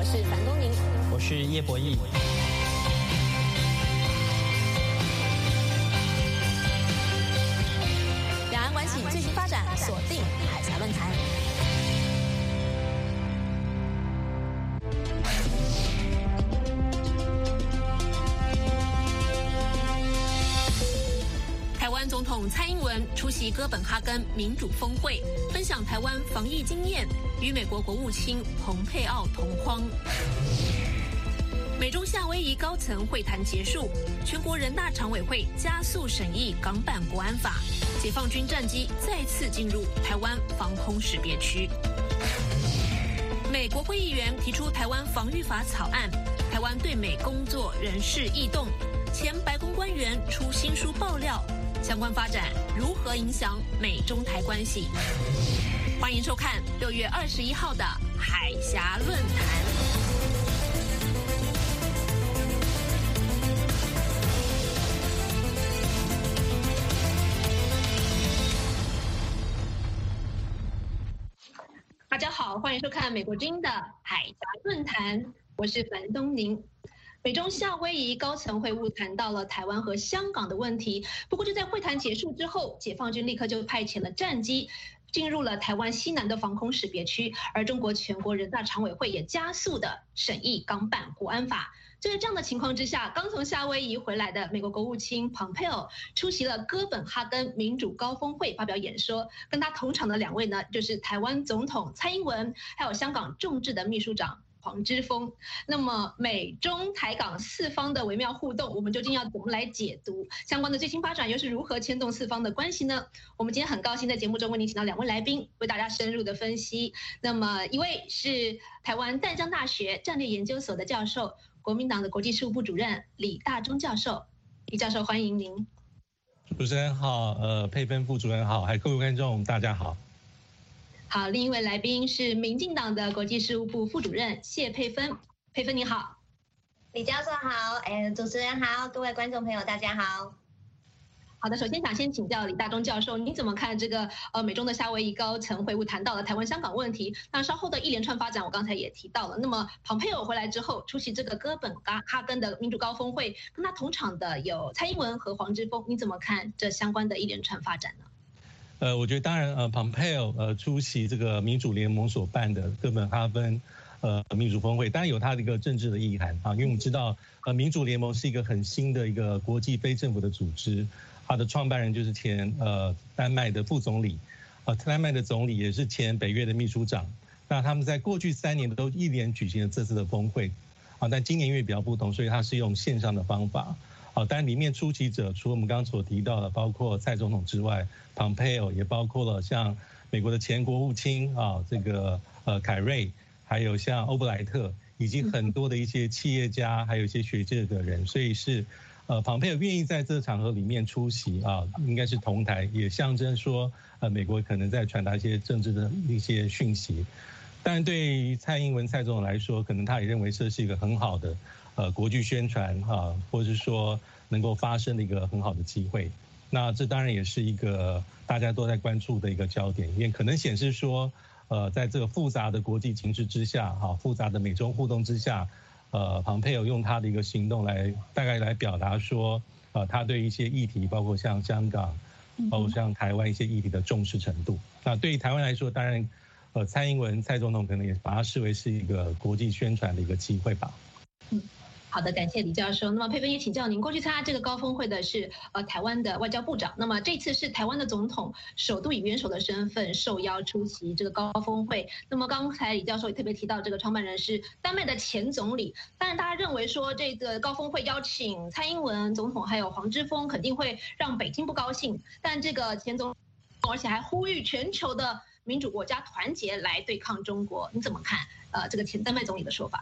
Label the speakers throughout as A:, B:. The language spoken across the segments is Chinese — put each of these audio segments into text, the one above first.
A: 是樊东宁，
B: 我是叶博弈。
A: 两岸关系最新发展，锁定海峡论坛。台湾总统蔡英文出席哥本哈根民主峰会，分享台湾防疫经验，与美国国务卿蓬佩奥同框。美中夏威夷高层会谈结束，全国人大常委会加速审议港版国安法，解放军战机再次进入台湾防空识别区。美国会议员提出台湾防御法草案，台湾对美工作人士异动，前白宫官员出新书爆料，相关发展如何影响美中台关系？欢迎收看6月21号的海峡论坛。大家好，欢迎收看美国之音的海峡论坛，我是樊东宁。美中夏威夷高层会晤谈到了台湾和香港的问题，不过就在会谈结束之后，解放军立刻就派遣了战机进入了台湾西南的防空识别区，而中国全国人大常委会也加速的审议港版国安法。就在这样的情况之下，刚从夏威夷回来的美国国务卿蓬佩奥出席了哥本哈根民主高峰会，发表演说。跟他同场的两位呢，就是台湾总统蔡英文，还有香港众志的秘书长黄之锋。那么美中台港四方的微妙互动，我们究竟要怎么来解读？相关的最新发展又是如何牵动四方的关系呢？我们今天很高兴在节目中为您请到两位来宾，为大家深入的分析。那么一位是台湾淡江大学战略研究所的教授，国民党的国际事务部主任李大中教授。李教授，欢迎您。
C: 主持人好，佩芬副主任好，还有各位观众大家好。
A: 好，另一位来宾是民进党的国际事务部副主任谢佩芬。佩芬你好。
D: 李教授好，主持人好，各位观众朋友大家好。
A: 好的，首先想先请教李大中教授，您怎么看这个美中的夏威夷高层会晤谈到了台湾香港问题？那稍后的一连串发展，我刚才也提到了。那么蓬佩奥回来之后，出席这个哥本哈根的民主高峰会，跟他同场的有蔡英文和黄之锋，你怎么看这相关的一连串发展呢？
C: 我觉得当然蓬佩奥出席这个民主联盟所办的哥本哈根民主峰会，当然有它的一个政治的意涵啊，因为我们知道民主联盟是一个很新的一个国际非政府的组织。他的创办人就是前丹麦的副总理，丹麦的总理也是前北约的秘书长。那他们在过去3年都一连举行了这次的峰会，但今年因为比较不同，所以他是用线上的方法。但里面出席者除了我们刚刚所提到的，包括蔡总统之外，蓬佩奥也包括了像美国的前国务卿这个凯瑞，还有像欧布莱特，以及很多的一些企业家，还有一些学界的人，所以是。蓬佩奥愿意在这个场合里面出席应该是同台，也象征说美国可能在传达一些政治的一些讯息。但对于蔡英文蔡总统来说，可能他也认为这是一个很好的国际宣传或者是说能够发生的一个很好的机会。那这当然也是一个大家都在关注的一个焦点，因为可能显示说在这个复杂的国际情势之下复杂的美中互动之下。蓬佩奥用他的一个行动大概来表达说，他对一些议题，包括像香港，包括像台湾一些议题的重视程度。那对于台湾来说，当然，蔡英文蔡总统可能也把它视为是一个国际宣传的一个机会吧。
A: 好的，感谢李教授。那么佩芬也请教您，过去参加这个高峰会的是台湾的外交部长，那么这次是台湾的总统首度以元首的身份受邀出席这个高峰会。那么刚才李教授也特别提到，这个创办人是丹麦的前总理。当然，大家认为说这个高峰会邀请蔡英文总统还有黄之锋，肯定会让北京不高兴。但这个前总统，而且还呼吁全球的民主国家团结来对抗中国，你怎么看？这个前丹麦总理的说法呢？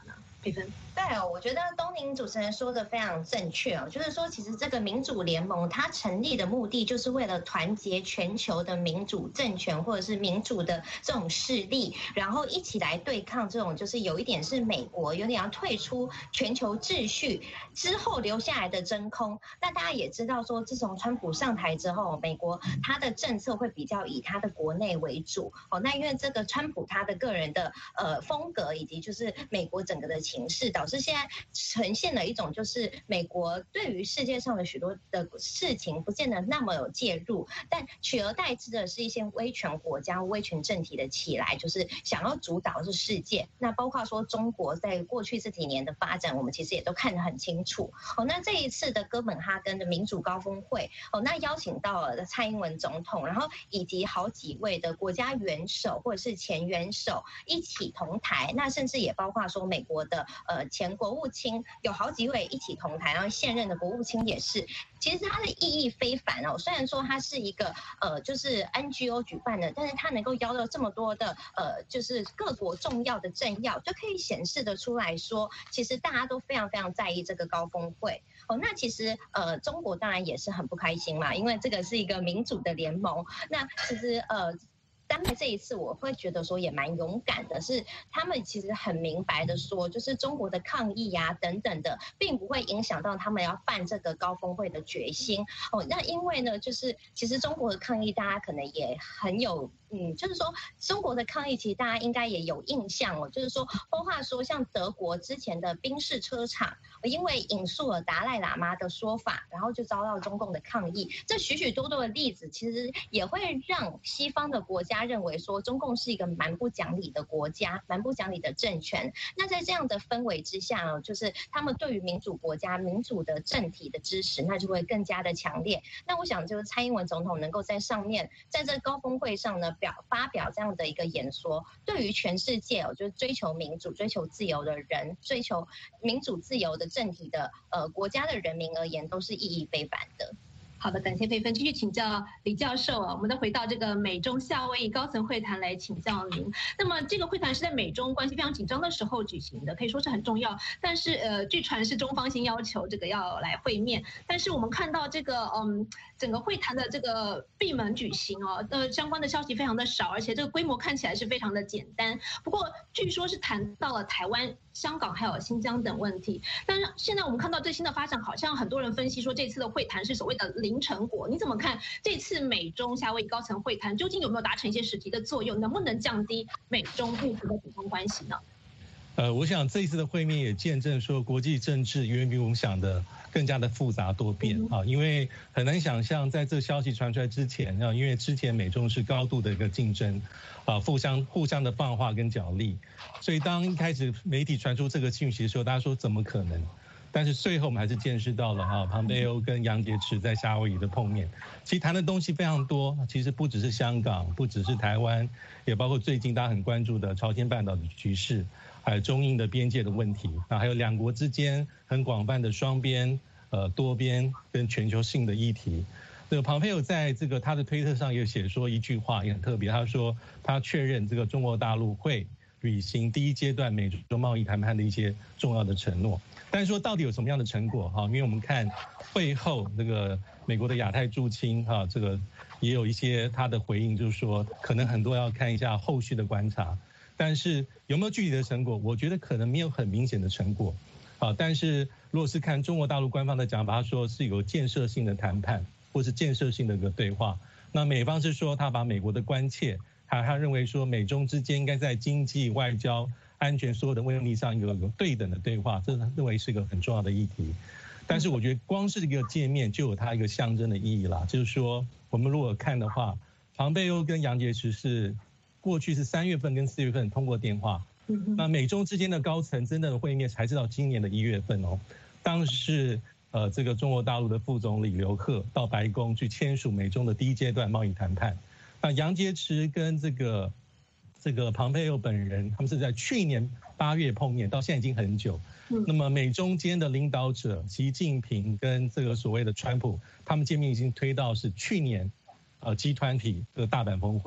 A: 佩芬。
D: 对哦，我觉得东宁主持人说的非常正确哦，就是说，其实这个民主联盟它成立的目的，就是为了团结全球的民主政权或者是民主的这种势力，然后一起来对抗这种就是有一点是美国有点要退出全球秩序之后留下来的真空。那大家也知道说，自从川普上台之后，美国他的政策会比较以他的国内为主哦。那因为这个川普他的个人的风格以及就是美国整个的情势，导致现在呈现了一种就是美国对于世界上的许多的事情不见得那么有介入，但取而代之的是一些威权国家、威权政体的起来，就是想要主导是世界。那包括说中国在过去这几年的发展，我们其实也都看得很清楚。哦，那这一次的哥本哈根的民主高峰会，哦，那邀请到了蔡英文总统，然后以及好几位的国家元首或者是前元首一起同台，那甚至也包括说美国的前国务卿有好几位一起同台，然后现任的国务卿也是。其实它的意义非凡哦，虽然说它是一个就是 NGO 举办的，但是它能够邀到这么多的就是各国重要的政要，就可以显示得出来说，其实大家都非常非常在意这个高峰会哦。那其实中国当然也是很不开心嘛，因为这个是一个民主的联盟。那其实丹麦这一次我会觉得说也蛮勇敢的，是他们其实很明白的说，就是中国的抗议啊等等的，并不会影响到他们要办这个高峰会的决心哦。那因为呢，就是其实中国的抗议大家可能也很有。就是说中国的抗议，其实大家应该也有印象哦。就是说，包括说像德国之前的宾士车厂，因为引述了达赖喇嘛的说法，然后就遭到中共的抗议。这许许多多的例子，其实也会让西方的国家认为说，中共是一个蛮不讲理的国家，蛮不讲理的政权。那在这样的氛围之下呢，就是他们对于民主国家、民主的政体的支持，那就会更加的强烈。那我想，就是蔡英文总统能够在上面，在这高峰会上呢，发表这样的一个演说，对于全世界就是追求民主、追求自由的人，追求民主自由的政体的国家的人民而言，都是意义非凡的。
A: 好的，感谢佩芬。继续请教李教授啊，我们再回到这个美中夏威夷高层会谈来请教您。那么这个会谈是在美中关系非常紧张的时候举行的，可以说是很重要。但是据传是中方先要求这个要来会面，但是我们看到这个整个会谈的这个闭门举行哦，相关的消息非常的少，而且这个规模看起来是非常的简单。不过据说是谈到了台湾、香港还有新疆等问题。但是现在我们看到最新的发展，好像很多人分析说这次的会谈是所谓的零成果。你怎么看这次美中夏威夷高层会谈究竟有没有达成一些实际的作用？能不能降低美中目前的紧张关系呢？
C: 我想这一次的会面也见证说，国际政治远比我们想的更加的复杂多变啊，因为很难想象在这消息传出来之前啊，因为之前美中是高度的一个竞争啊，互相的放话跟角力，所以当一开始媒体传出这个讯息的时候，大家说怎么可能？但是最后我们还是见识到了啊，庞佩欧跟杨洁篪在夏威夷的碰面，其实谈的东西非常多，其实不只是香港，不只是台湾，也包括最近大家很关注的朝鲜半岛的局势，还有中印的边界的问题啊，还有两国之间很广泛的双边、多边跟全球性的议题。这个庞佩欧在这个他的推特上也写说一句话也很特别，他说他确认这个中国大陆会履行第一阶段美中贸易谈判的一些重要的承诺。但是说到底有什么样的成果哈？因为我们看会后这个美国的亚太驻青哈，这个也有一些他的回应，就是说可能很多要看一下后续的观察。但是有没有具体的成果？我觉得可能没有很明显的成果啊。但是如果是看中国大陆官方的讲法，他说是有建设性的谈判，或是建设性的一个对话。那美方是说他把美国的关切，他认为说美中之间应该在经济、外交、安全所有的问题上有对等的对话，这认为是一个很重要的议题。但是我觉得光是这个界面就有它一个象征的意义啦，就是说我们如果看的话，庞佩欧跟杨洁篪是过去是3月份跟4月份通过电话，那美中之间的高层真正的会面才是到今年的1月份哦。当时这个中国大陆的副总理刘鹤到白宫去签署美中的第一阶段贸易谈判。那杨洁篪跟这个庞佩欧本人，他们是在去年8月碰面，到现在已经很久。那么美中间的领导者习近平跟这个所谓的川普，他们见面已经推到是去年G20 这个大阪峰会。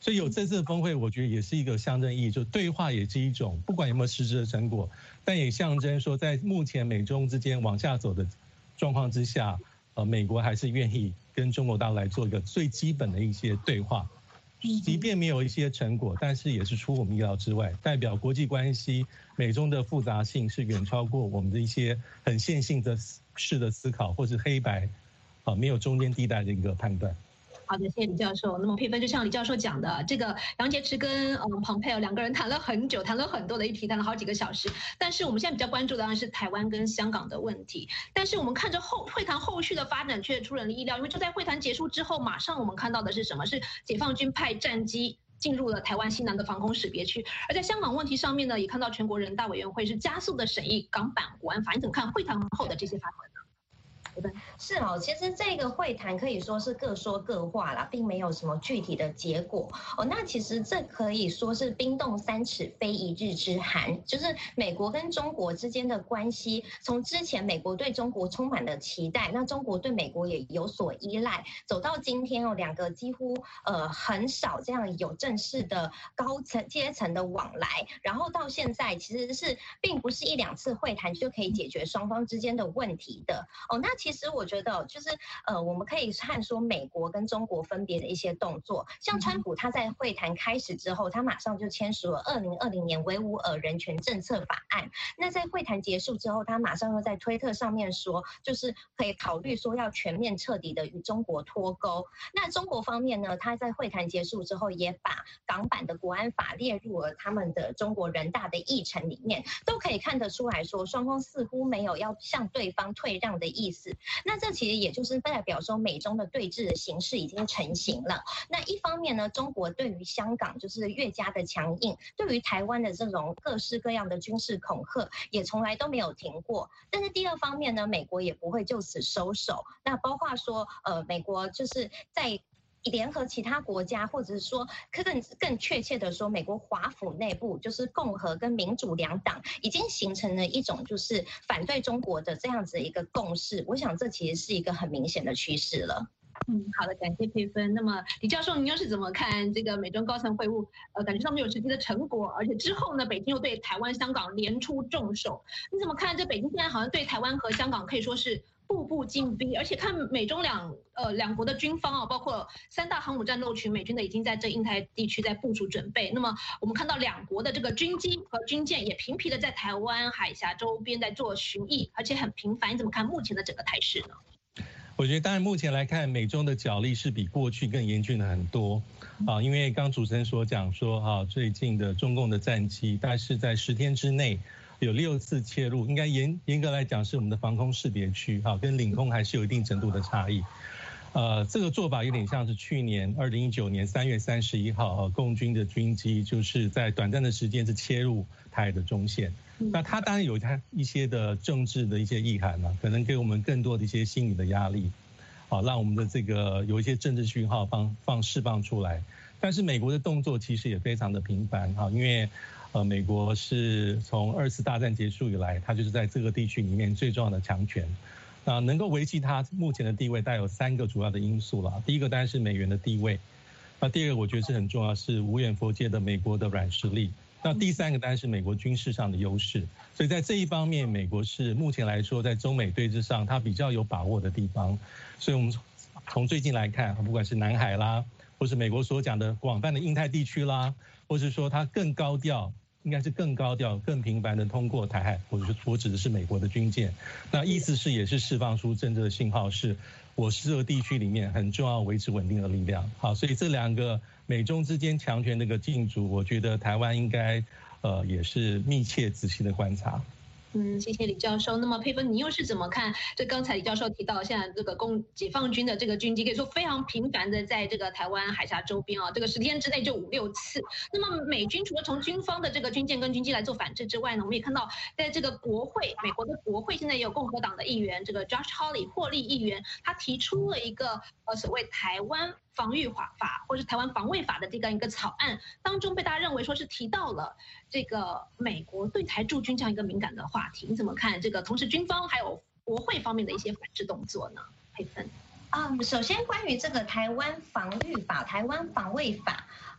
C: 所以有这次的峰会，我觉得也是一个象征意义，就对话也是一种，不管有没有实质的成果，但也象征说，在目前美中之间往下走的状况之下，美国还是愿意跟中国大陆来做一个最基本的一些对话，即便没有一些成果，但是也是出我们意料之外，代表国际关系美中的复杂性是远超过我们的一些很线性的式的思考，或是黑白，没有中间地带的一个判断。
A: 好的，谢谢李教授。那么佩芬就像李教授讲的，这个杨洁篪跟蓬佩奥两个人谈了很久，谈了很多的议题，谈了好几个小时。但是我们现在比较关注的当然是台湾跟香港的问题。但是我们看着会谈后续的发展却出人意料，因为就在会谈结束之后，马上我们看到的是什么？是解放军派战机进入了台湾西南的防空识别区。而在香港问题上面呢，也看到全国人大委员会是加速的审议港版国安法。你怎么看会谈后的这些发展呢？
D: 是哦，其实这个会谈可以说是各说各话啦，并没有什么具体的结果哦。那其实这可以说是冰冻三尺非一日之寒，就是美国跟中国之间的关系，从之前美国对中国充满了期待，那中国对美国也有所依赖，走到今天哦，两个几乎很少这样有正式的高层阶层的往来，然后到现在其实是并不是一两次会谈就可以解决双方之间的问题的哦。那其实我觉得就是我们可以看说美国跟中国分别的一些动作，像川普他在会谈开始之后，他马上就签署了2020年维吾尔人权政策法案。那在会谈结束之后，他马上又在推特上面说，就是可以考虑说要全面彻底的与中国脱钩。那中国方面呢，他在会谈结束之后，也把港版的国安法列入了他们的中国人大的议程里面，都可以看得出来说，双方似乎没有要向对方退让的意思。那这其实也就是代表说美中的对峙的形势已经成型了。那一方面呢，中国对于香港就是越加的强硬，对于台湾的这种各式各样的军事恐吓也从来都没有停过。但是第二方面呢，美国也不会就此收手。那包括说美国就是在联合其他国家，或者是说更确切的说，美国华府内部就是共和跟民主两党已经形成了一种就是反对中国的这样子的一个共识。我想这其实是一个很明显的趋势了。
A: 好的，感谢佩芬。那么李教授，您又是怎么看这个美中高层会晤？感觉上面有实际的成果，而且之后呢，北京又对台湾、香港连出重手。你怎么看？这北京现在好像对台湾和香港可以说是步步进逼，而且看美中两国的军方啊，包括3大航母战斗群美军的已经在这印太地区在部署准备。那么我们看到两国的这个军机和军舰也频频的在台湾海峡周边在做巡弋，而且很频繁。你怎么看目前的整个态势呢？
C: 我觉得当然目前来看，美中的角力是比过去更严峻的很多啊，因为刚主持人所讲说最近的中共的战机，大概是在10天之内有6次切入，应该严格来讲是我们的防空识别区跟领空还是有一定程度的差异。这个做法有点像是去年2019年3月31号共军的军机就是在短暂的时间是切入台海的中线。那它当然有它一些的政治的一些意涵可能给我们更多的一些心理的压力，让我们的这个有一些政治讯号释放出来。但是美国的动作其实也非常的频繁因为美国是从2次大战结束以来，它就是在这个地区里面最重要的强权。那能够维系它目前的地位，带有3个主要的因素啦。第一个当然是美元的地位，那第二个我觉得是很重要，是无远弗届的美国的软实力。那第3个当然是美国军事上的优势。所以在这一方面，美国是目前来说在中美对峙上它比较有把握的地方。所以我们从最近来看，不管是南海啦，或是美国所讲的广泛的印太地区啦，或是说它更高调，应该是更高调、更频繁的通过台海，或者是我指的是美国的军舰，那意思是也是释放出政治的信号，是我是这个地区里面很重要维持稳定的力量。好，所以这2个美中之间强权的一个竞逐，我觉得台湾应该也是密切仔细的观察。
A: 谢谢李教授。那么佩芬，你又是怎么看？这刚才李教授提到，现在这个解放军的这个军机可以说非常频繁的在这个台湾海峡周边这个10天之内就5、6次。那么美军除了从军方的这个军舰跟军机来做反制之外呢，我们也看到在这个国会，美国的国会现在也有共和党的议员，这个 Josh Hawley 霍利议员，他提出了一个所谓台湾防御法或是台湾防卫法的这样一个草案，当中被大家认为说是提到了这个美国对台驻军这样一个敏感的话题。你怎么看这个同时军方还有国会方面的一些反制动作呢？佩芬。
D: 首先关于这个台湾防御法、台湾防卫法，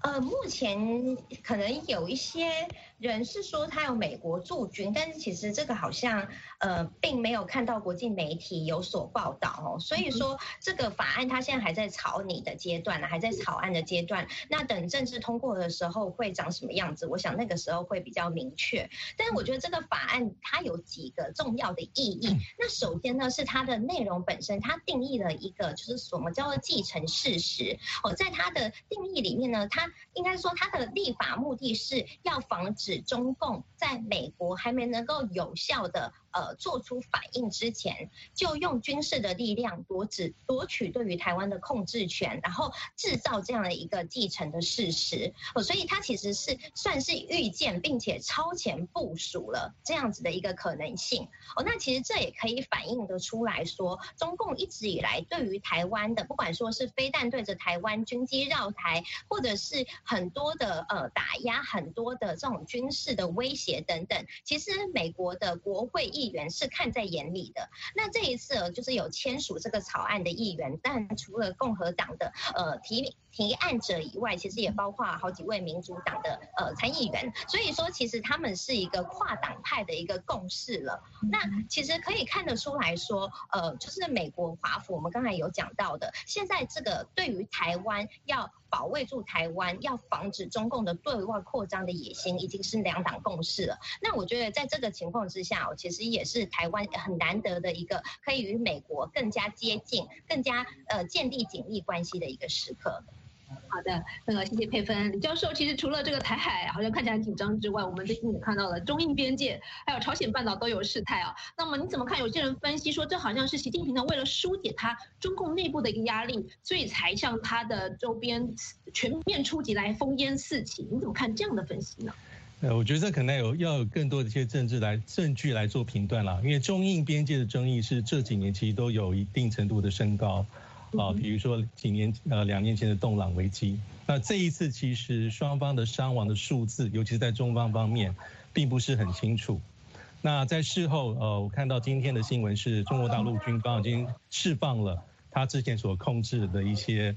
D: 目前可能有一些人是说他有美国驻军，但是其实这个好像并没有看到国际媒体有所报道哦。所以说这个法案它现在还在草拟的阶段呢，还在草案的阶段。那等正式通过的时候会长什么样子？我想那个时候会比较明确。但是我觉得这个法案它有几个重要的意义。那首先呢是它的内容本身，它定义了一个就是什么叫做继承事实哦，在它的定义里面呢，它应该说它的立法目的是要防止中共在美国还没能够有效的做出反应之前，就用军事的力量夺取对于台湾的控制权，然后制造这样的一个继承的事实所以它其实是算是预见并且超前部署了这样子的一个可能性那其实这也可以反映得出来说，中共一直以来对于台湾的，不管说是飞弹对着台湾、军机绕台，或者是很多的打压、很多的这种军事的威胁等等，其实美国的国会议员是看在眼里的。那这一次就是有签署这个草案的议员，但除了共和党的提案者以外，其实也包括好几位民主党的参议员，所以说其实他们是一个跨党派的一个共识了。那其实可以看得出来说，就是美国华府我们刚才有讲到的，现在这个对于台湾要保卫住台湾，要防止中共的对外扩张的野心，已经是两党共识了。那我觉得在这个情况之下其实也是台湾很难得的一个可以与美国更加接近、更加建立紧密关系的一个时刻。
A: 好的，谢谢佩芬。李教授，其实除了这个台海好像看起来很紧张之外，我们最近也看到了中印边界还有朝鲜半岛都有事态那么你怎么看？有些人分析说，这好像是习近平呢为了疏解他中共内部的一个压力，所以才向他的周边全面出击来烽烟四起。你怎么看这样的分析呢？
C: 我觉得这可能要有更多的一些证据来做评断了，因为中印边界的争议是这几年其实都有一定程度的升高。比如说2年前的洞朗危机，那这一次其实双方的伤亡的数字，尤其是在中方方面，并不是很清楚。那在事后，我看到今天的新闻是中国大陆军方已经释放了他之前所控制的一些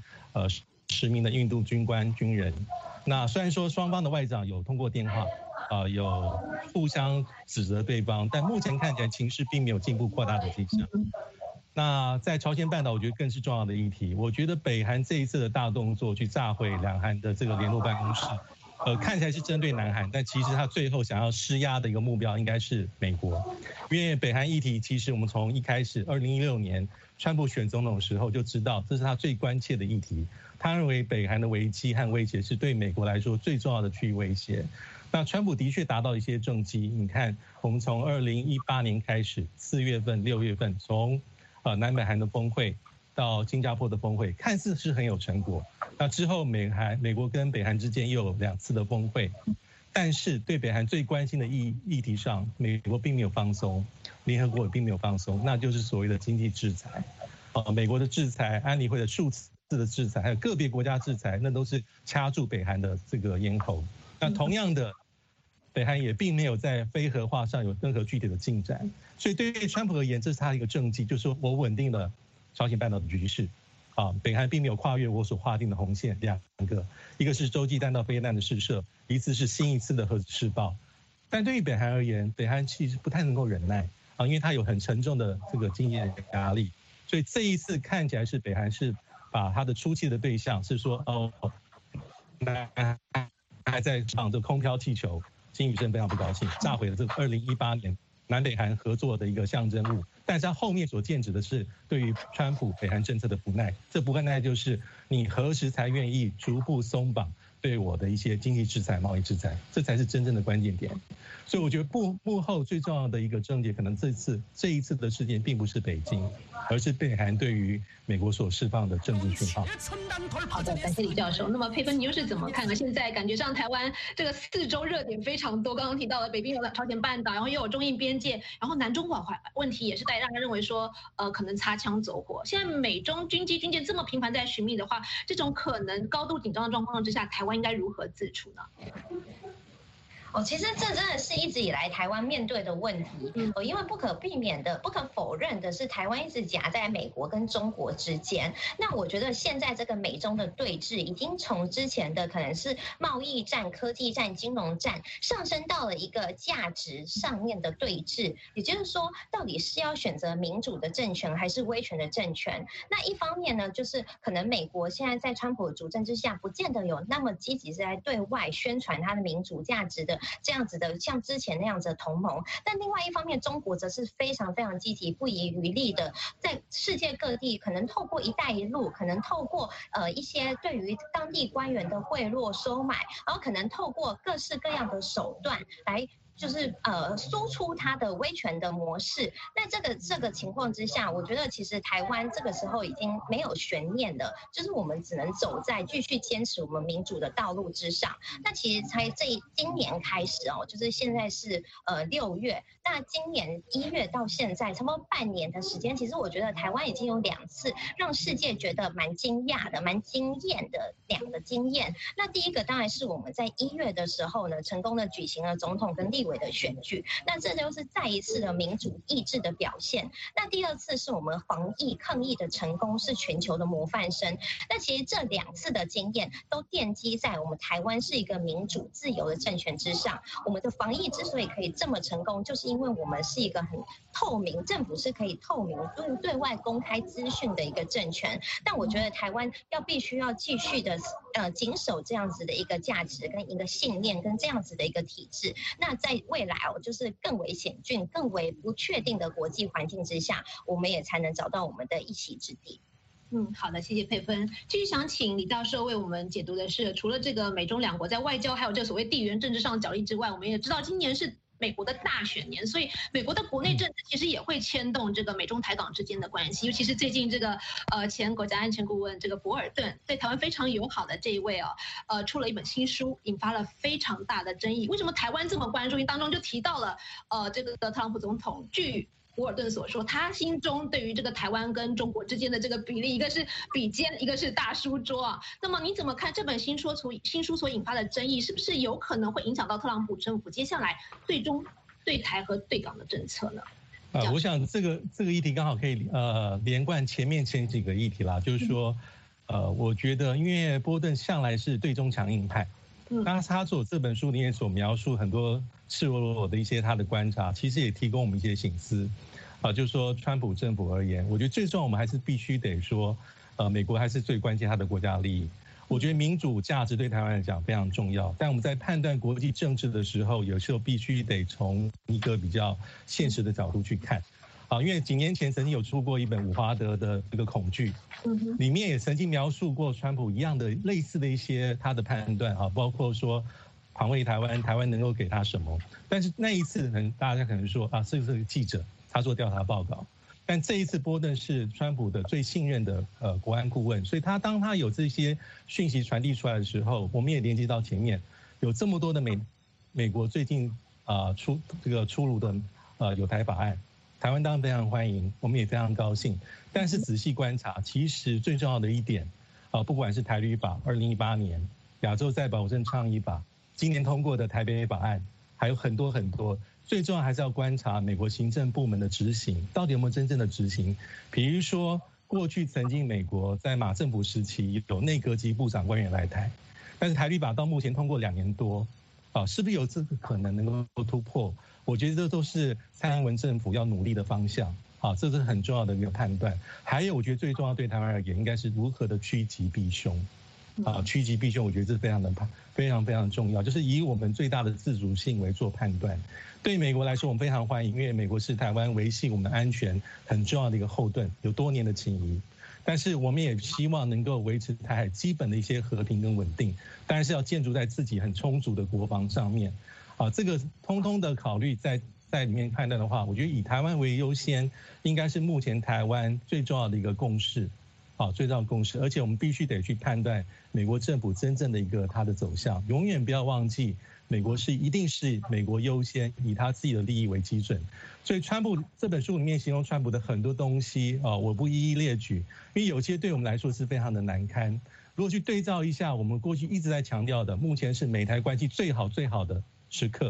C: 10名的印度军官军人。那虽然说双方的外长有通过电话，有互相指责对方，但目前看起来情势并没有进一步扩大的迹象。那在朝鲜半岛，我觉得更是重要的议题。我觉得北韩这一次的大动作，去炸毁两韩的这个联络办公室，看起来是针对南韩，但其实他最后想要施压的一个目标应该是美国，因为北韩议题其实我们从一开始2016年川普选总统的时候就知道，这是他最关切的议题。他认为北韩的危机和威胁是对美国来说最重要的区域威胁。那川普的确达到一些政绩，你看，我们从2018年开始，4月份、6月份，从南北韩的峰会到新加坡的峰会，看似是很有成果。那之后美国跟北韩之间又有2次的峰会，但是对北韩最关心的议题上，美国并没有放松，联合国也并没有放松，那就是所谓的经济制裁。美国的制裁、安理会的数次的制裁，还有个别国家制裁，那都是掐住北韩的这个咽喉。那同样的，北韩也并没有在非核化上有任何具体的进展，所以对于川普而言，这是他的一个政绩，就是说我稳定了朝鲜半岛的局势。北韩并没有跨越我所划定的红线2个，一个是洲际弹道飞弹的试射，一次是新一次的核子试爆。但对于北韩而言，北韩其实不太能够忍耐因为它有很沉重的这个经济压力，所以这一次看起来是北韩是把他的出气的对象是说南韩还在唱这空飘气球。金宇镇非常不高兴，炸毁了这个2018年南北韩合作的一个象征物，但是它后面所剑指的是对于川普北韩政策的不耐，这不耐就是你何时才愿意逐步松绑对我的一些经济制裁、贸易制裁，这才是真正的关键点。所以我觉得幕后最重要的一个症结，可能这一次的事件并不是北京，而是北韩对于美国所释放的政治讯号。
A: 好的，感谢李教授。那么佩芬，你又是怎么看呢？现在感觉上台湾这个4周热点非常多，刚刚提到了北边有朝鲜半岛，然后又有中印边界，然后南中国问题也是让人认为说可能擦枪走火。现在美中军机军舰这么频繁在寻觅的话，这种可能高度紧张的状况之下，台湾应该如何自处呢？
D: 其实这真的是一直以来台湾面对的问题，因为不可避免的、不可否认的是，台湾一直夹在美国跟中国之间。那我觉得现在这个美中的对峙，已经从之前的可能是贸易战、科技战、金融战，上升到了一个价值上面的对峙。也就是说，到底是要选择民主的政权还是威权的政权？那一方面呢，就是可能美国现在在川普的主政之下，不见得有那么积极是在对外宣传它的民主价值的这样子的，像之前那样子的同盟。但另外一方面，中国则是非常非常积极、不遗余力的，在世界各地可能透过“一带一路”，可能透过一些对于当地官员的贿赂收买，然后可能透过各式各样的手段来。就是输出它的威权的模式。那这个情况之下，我觉得其实台湾这个时候已经没有悬念了，就是我们只能走在继续坚持我们民主的道路之上。那其实今年开始哦，就是现在是6月，那今年1月到现在差不多半年的时间，其实我觉得台湾已经有2次让世界觉得蛮惊讶的、蛮惊艳的2个经验。那第一个当然是我们在1月的时候呢，成功的举行了总统跟立委的选举，那这就是再一次的民主意志的表现。那第2次是我们防疫抗疫的成功，是全球的模范生。那其实这2次的经验都奠基在我们台湾是一个民主自由的政权之上。我们的防疫之所以可以这么成功，就是因为我们是一个很透明，政府是可以透明对外公开资讯的一个政权。但我觉得台湾必须要继续的谨守这样子的一个价值跟一个信念跟这样子的一个体制。那在未来就是更为险峻、更为不确定的国际环境之下，我们也才能找到我们的一席之地。
A: 好的，谢谢佩芬。继续想请李教授为我们解读的是，除了这个美中两国在外交还有这所谓地缘政治上的角力之外，我们也知道今年是美国的大选年，所以美国的国内政治其实也会牵动这个美中台港之间的关系，尤其是最近这个前国家安全顾问这个博尔顿对台湾非常友好的这一位出了一本新书，引发了非常大的争议。为什么台湾这么关注？因为当中就提到了这个特朗普总统据博尔顿所说，他心中对于这个台湾跟中国之间的这个比例，一个是比肩，一个是大书桌啊。那么你怎么看这本新书所引发的争议，是不是有可能会影响到特朗普政府接下来最终对台和对港的政策呢？
C: 我想这个议题刚好可以连贯前几个议题啦，就是说我觉得因为波顿向来是对中强硬派。那他这本书里面所描述很多赤裸裸的一些他的观察，其实也提供我们一些省思，就是说川普政府而言，我觉得最重要我们还是必须得说，美国还是最关心他的国家利益。我觉得民主价值对台湾来讲非常重要，但我们在判断国际政治的时候，有时候必须得从一个比较现实的角度去看。因为几年前曾经有出过一本伍华德的这个恐惧，里面也曾经描述过川普一样的类似的一些他的判断包括说防卫台湾，台湾能够给他什么。但是那一次大家可能说是这个记者他做调查报告，但这一次波顿是川普的最信任的国安顾问，所以当他有这些讯息传递出来的时候，我们也连接到前面有这么多的美国最近出炉的有台法案。台湾当然非常欢迎，我们也非常高兴。但是仔细观察，其实最重要的一点，不管是台旅法2018年、亚洲再保证倡议法、今年通过的台北法案，还有很多很多。最重要还是要观察美国行政部门的执行，到底有没有真正的执行。比如说，过去曾经美国在马政府时期有内阁级部长官员来台，但是台旅法到目前通过2年多，是不是有这个可能能够突破？我觉得这都是蔡英文政府要努力的方向，这是很重要的一个判断。还有，我觉得最重要对台湾而言，应该是如何的趋吉避凶，趋吉避凶，我觉得这非常非常重要，就是以我们最大的自主性为做判断。对美国来说，我们非常欢迎，因为美国是台湾维系我们安全很重要的一个后盾，有多年的情谊。但是我们也希望能够维持台海基本的一些和平跟稳定，当然是要建筑在自己很充足的国防上面。这个通通的考虑在里面判断的话，我觉得以台湾为优先，应该是目前台湾最重要的一个共识，最重要的共识。而且我们必须得去判断美国政府真正的一个它的走向，永远不要忘记，美国一定是美国优先，以他自己的利益为基准。所以川普这本书里面形容川普的很多东西我不一一列举，因为有些对我们来说是非常的难堪。如果去对照一下我们过去一直在强调的，目前是美台关系最好的时刻，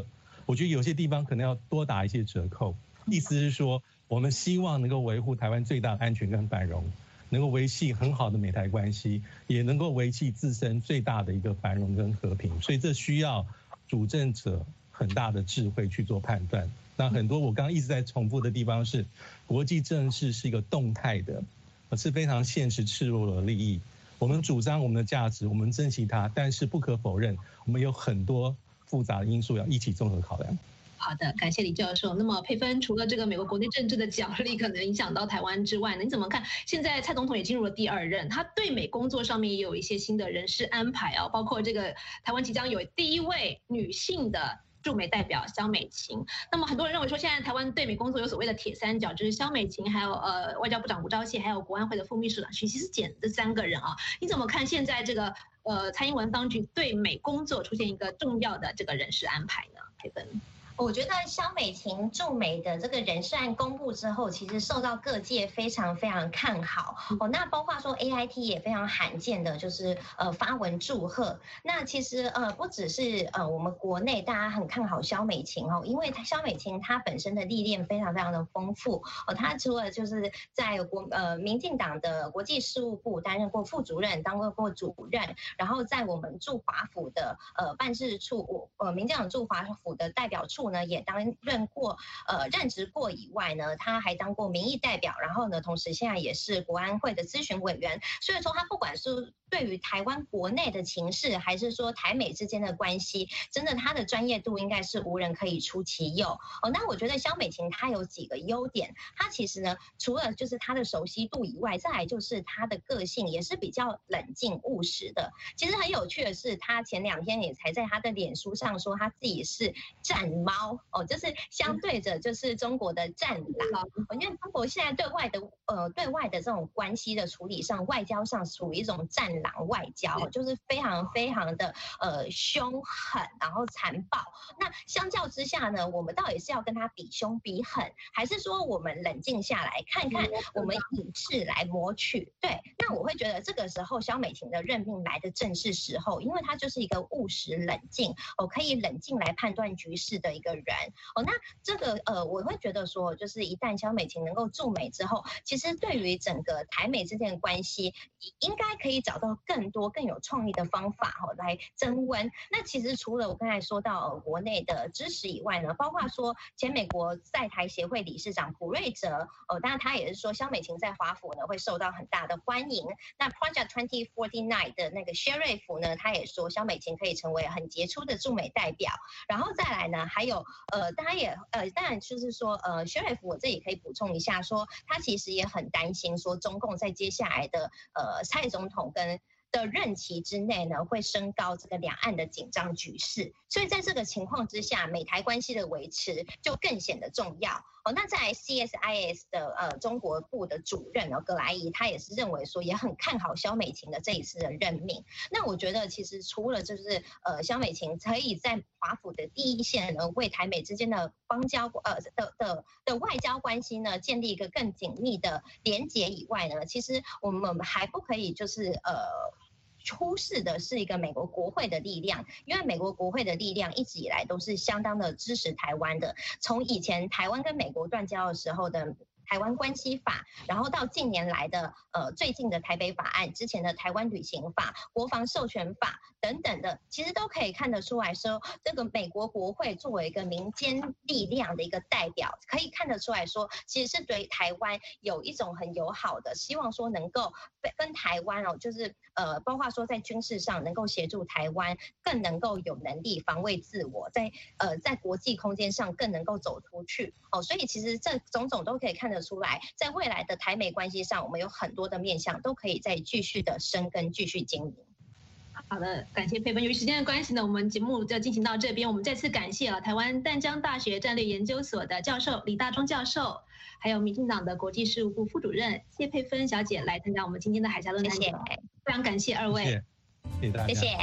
C: 我觉得有些地方可能要多打一些折扣。意思是说，我们希望能够维护台湾最大的安全跟繁荣，能够维系很好的美台关系，也能够维系自身最大的一个繁荣跟和平。所以这需要主政者很大的智慧去做判断。那很多我刚刚一直在重复的地方是，国际政治是一个动态的，是非常现实赤裸裸的利益。我们主张我们的价值，我们珍惜它，但是不可否认，我们有很多复杂的因素要一起综合考量。
A: 好的，感谢李教授。那么佩芬，除了这个美国国内政治的角力可能影响到台湾之外，你怎么看？现在蔡总统也进入了第2任，他对美工作上面也有一些新的人事安排啊，包括这个台湾即将有第1位女性的驻美代表萧美琴。那么很多人认为说，现在台湾对美工作有所谓的铁三角，就是萧美琴，还有外交部长吴钊燮，还有国安会的副秘书长徐锡坚这3个人啊。你怎么看现在这个蔡英文当局对美工作出现一个重要的这个人事安排呢？佩芬。
D: 我觉得萧美琴驻美的这个人事案公布之后，其实受到各界非常非常看好哦。那包括说 AIT 也非常罕见的，就是发文祝贺。那其实不只是我们国内大家很看好萧美琴哦，因为萧美琴她本身的历练非常非常的丰富哦。她除了就是在民进党的国际事务部担任过副主任，当过主任，然后在我们驻华府的办事处，民进党驻华府的代表处呢，也担任过任职过以外呢，他还当过民意代表，然后呢，同时现在也是国安会的咨询委员。所以说，他不管是对于台湾国内的情势，还是说台美之间的关系，真的他的专业度应该是无人可以出其右哦。那我觉得萧美琴她有几个优点，她其实呢，除了就是她的熟悉度以外，再来就是她的个性也是比较冷静务实的。其实很有趣的是，她前2天也才在她的脸书上说，她自己是战猫哦，就是相对着就是中国的战狼。因为中国现在对外的这种关系的处理上，外交上属于一种战狼外交，就是非常非常的凶狠，然后残暴。那相较之下呢，我们到底是要跟他比凶比狠，还是说我们冷静下来看看，我们以智来谋取？对，那我会觉得这个时候萧美琴的任命来的正是时候，因为她就是一个务实冷静可以冷静来判断局势的一个人哦。那这个我会觉得说，就是一旦萧美琴能够驻美之后，其实对于整个台美之间的关系，应该可以找到更多更有创意的方法来增温。那其实除了我刚才说到国内的支持以外呢，包括说前美国在台协会理事长普瑞哲当然他也是说萧美琴在华府呢会受到很大的欢迎。那 Project 2049的那个 Sheriff 呢，他也说萧美琴可以成为很杰出的驻美代表。然后再来呢，还有当然就是说Sheriff 我这里可以补充一下说，他其实也很担心说中共在接下来的蔡总统的任期之内呢，会升高这个两岸的紧张局势，所以在这个情况之下，美台关系的维持就更显得重要。那在 CSIS 的中国部的主任葛莱仪，他也是认为说，也很看好萧美琴的这一次的任命。那我觉得其实除了就是萧美琴可以在华府的第一线呢，为台美之间的的外交关系呢建立一个更紧密的连结以外呢，其实我们还不可以就是忽视的是一个美国国会的力量，因为美国国会的力量一直以来都是相当的支持台湾的，从以前台湾跟美国断交的时候的台湾关系法，然后到近年来的最近的台北法案，之前的台湾旅行法、国防授权法等等的，其实都可以看得出来说，这个美国国会作为一个民间力量的一个代表，可以看得出来说，其实是对台湾有一种很友好的，希望说能够跟台湾就是包括说在军事上能够协助台湾更能够有能力防卫自我，在国际空间上更能够走出去所以其实这种种都可以看得出来，在未来的台美关系上，我们有很多的面向都可以再继续的深耕，继续经营。
A: 好的，感谢佩芬。由于时间的关系呢，我们节目就进行到这边。我们再次感谢台湾淡江大学战略研究所的教授李大中教授，还有民进党的国际事务部副主任谢佩芬小姐来参加我们今天的海峡论坛。谢谢，非常感谢二位，
C: 谢谢大家，
D: 谢谢。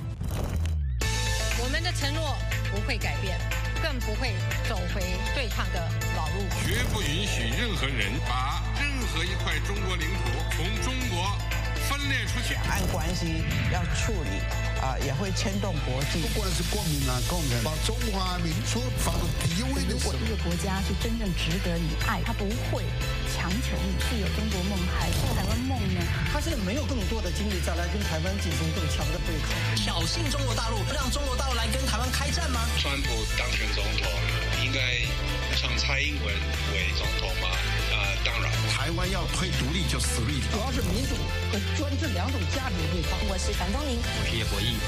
B: 我们的承诺不会改变，更不会走回对抗的老路，
E: 绝不允许任何人把任何一块中国领土从中国分裂出去。
F: 两岸关系要处理也会牵动国际。
G: 不管是国民党、共产党，把中华民族放到第一位的时候。
H: 如果一个国家是真正值得你爱，他不会强求你是有中国梦还是台湾梦呢？
I: 他是没有更多的精力再来跟台湾进行更强的对抗，
J: 挑衅中国大陆，让中国大陆来跟台湾开战吗？
E: 川普当选总统，应该让蔡英文为总统吗？当然，
G: 台湾要推独立就死力。
I: 主要是民主和专制两种价值的对抗。
K: 我是樊东宁，
L: 我是叶博弈。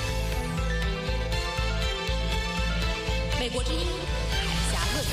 K: 美国之音海峡论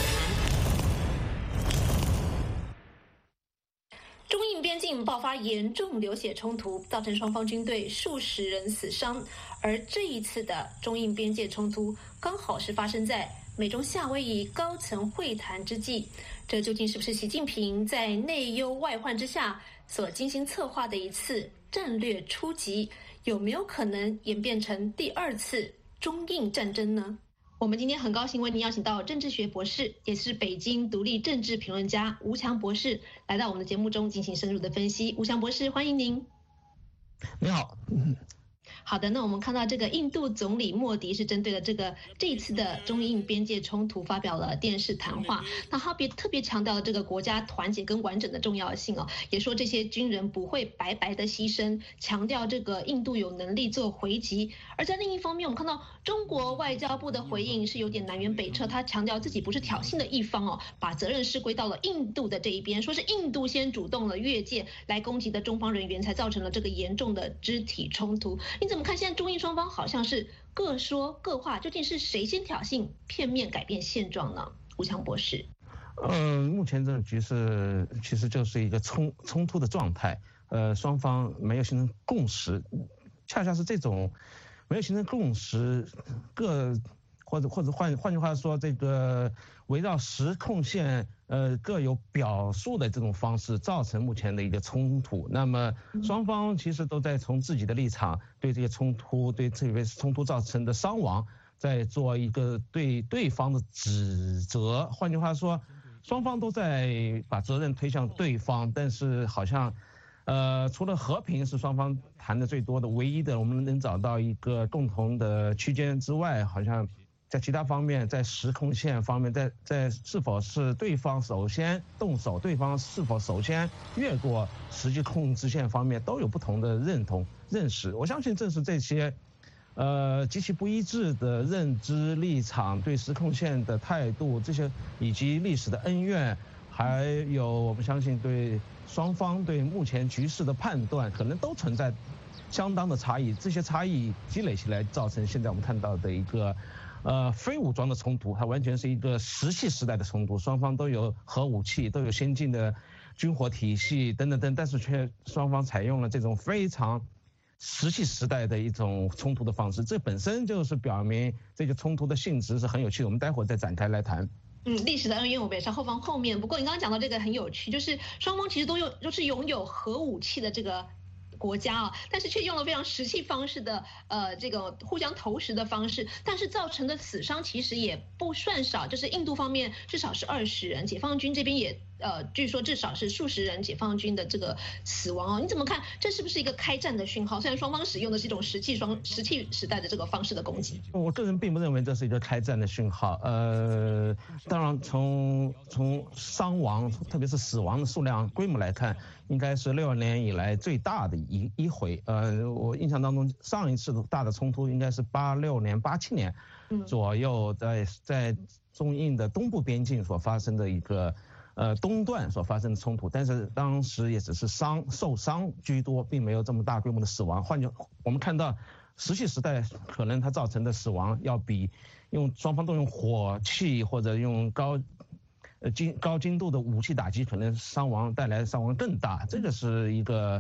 K: 坛。中印边境爆发严重流血冲突，造成双方军队数十人死伤。而这一次的中印边界冲突，刚好是发生在美中夏威夷高层会谈之际。这究竟是不是习近平在内忧外患之下所精心策划的一次战略出击？有没有可能演变成第二次中印战争呢？我们今天很高兴为您邀请到政治学博士，也是北京独立政治评论家吴强博士来到我们的节目中进行深入的分析。吴强博士，欢迎您。
M: 你好。
A: 好的，那我们看到这个印度总理莫迪是针对了这一次的中印边界冲突发表了电视谈话，那他特别强调了这个国家团结跟完整的重要性哦，也说这些军人不会白白的牺牲，强调这个印度有能力做回击。而在另一方面，我们看到中国外交部的回应是有点南辕北辙，他强调自己不是挑衅的一方哦，把责任是归到了印度的这一边，说是印度先主动了越界来攻击的中方人员，才造成了这个严重的肢体冲突。你怎么看现在中印双方好像是各说各话，究竟是谁先挑衅，片面改变现状呢？吴强博士。
M: 目前这种局势其实就是一个冲突的状态，双方没有形成共识，恰恰是这种没有形成共识，或者换句话说，这个围绕时空线各有表述的这种方式，造成目前的一个冲突。那么双方其实都在从自己的立场对这些冲突，对这些冲突造成的伤亡，在做一个对对方的指责。换句话说，双方都在把责任推向对方，但是好像除了和平是双方谈的最多的唯一的，我们能找到一个共同的区间之外，好像在其他方面，在时空线方面，在是否是对方首先动手，对方是否首先越过实际控制线方面，都有不同的认识。我相信正是这些极其不一致的认知立场、对时空线的态度，这些以及历史的恩怨，还有我们相信对双方对目前局势的判断，可能都存在相当的差异。这些差异积累起来，造成现在我们看到的一个非武装的冲突，它完全是一个石器时代的冲突，双方都有核武器，都有先进的军火体系等等等，但是却双方采用了这种非常石器时代的一种冲突的方式，这本身就是表明这个冲突的性质是很有趣的，我们待会儿再展开来谈。
A: 历史的恩怨我们也是后方后面。不过你刚刚讲到这个很有趣，就是双方其实都是拥有核武器的这个国家啊，但是却用了非常石器方式的这个互相投石的方式，但是造成的死伤其实也不算少，就是印度方面至少是20人，解放军这边也据说至少是数十人解放军的这个死亡哦。你怎么看？这是不是一个开战的讯号？虽然双方使用的是一种石器时代的这个方式的攻击，
M: 我个人并不认为这是一个开战的讯号。当然从伤亡，特别是死亡的数量规模来看，应该是60年以来最大的一回。我印象当中上一次大的冲突应该是86年、87年左右，在中印的东部边境所发生的一个东段所发生的冲突，但是当时也只是受伤居多，并没有这么大规模的死亡。我们看到石器时代可能它造成的死亡要比双方都用火器或者用高精度的武器打击，可能带来的伤亡更大。这个是一个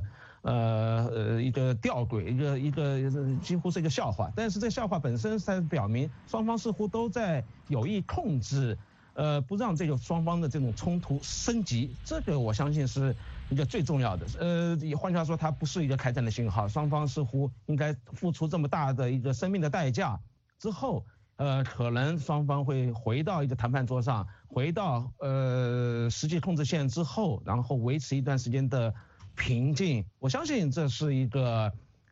M: 吊诡，一个几乎是一个笑话。但是这笑话本身才表明双方似乎都在有意控制不让这个双方的这种冲突升级，这个我相信是一个最重要的。换句话说，它不是一个开战的信号，双方似乎应该付出这么大的一个生命的代价之后，可能双方会回到一个谈判桌上，回到实际控制线之后，然后维持一段时间的平静。我相信这是一个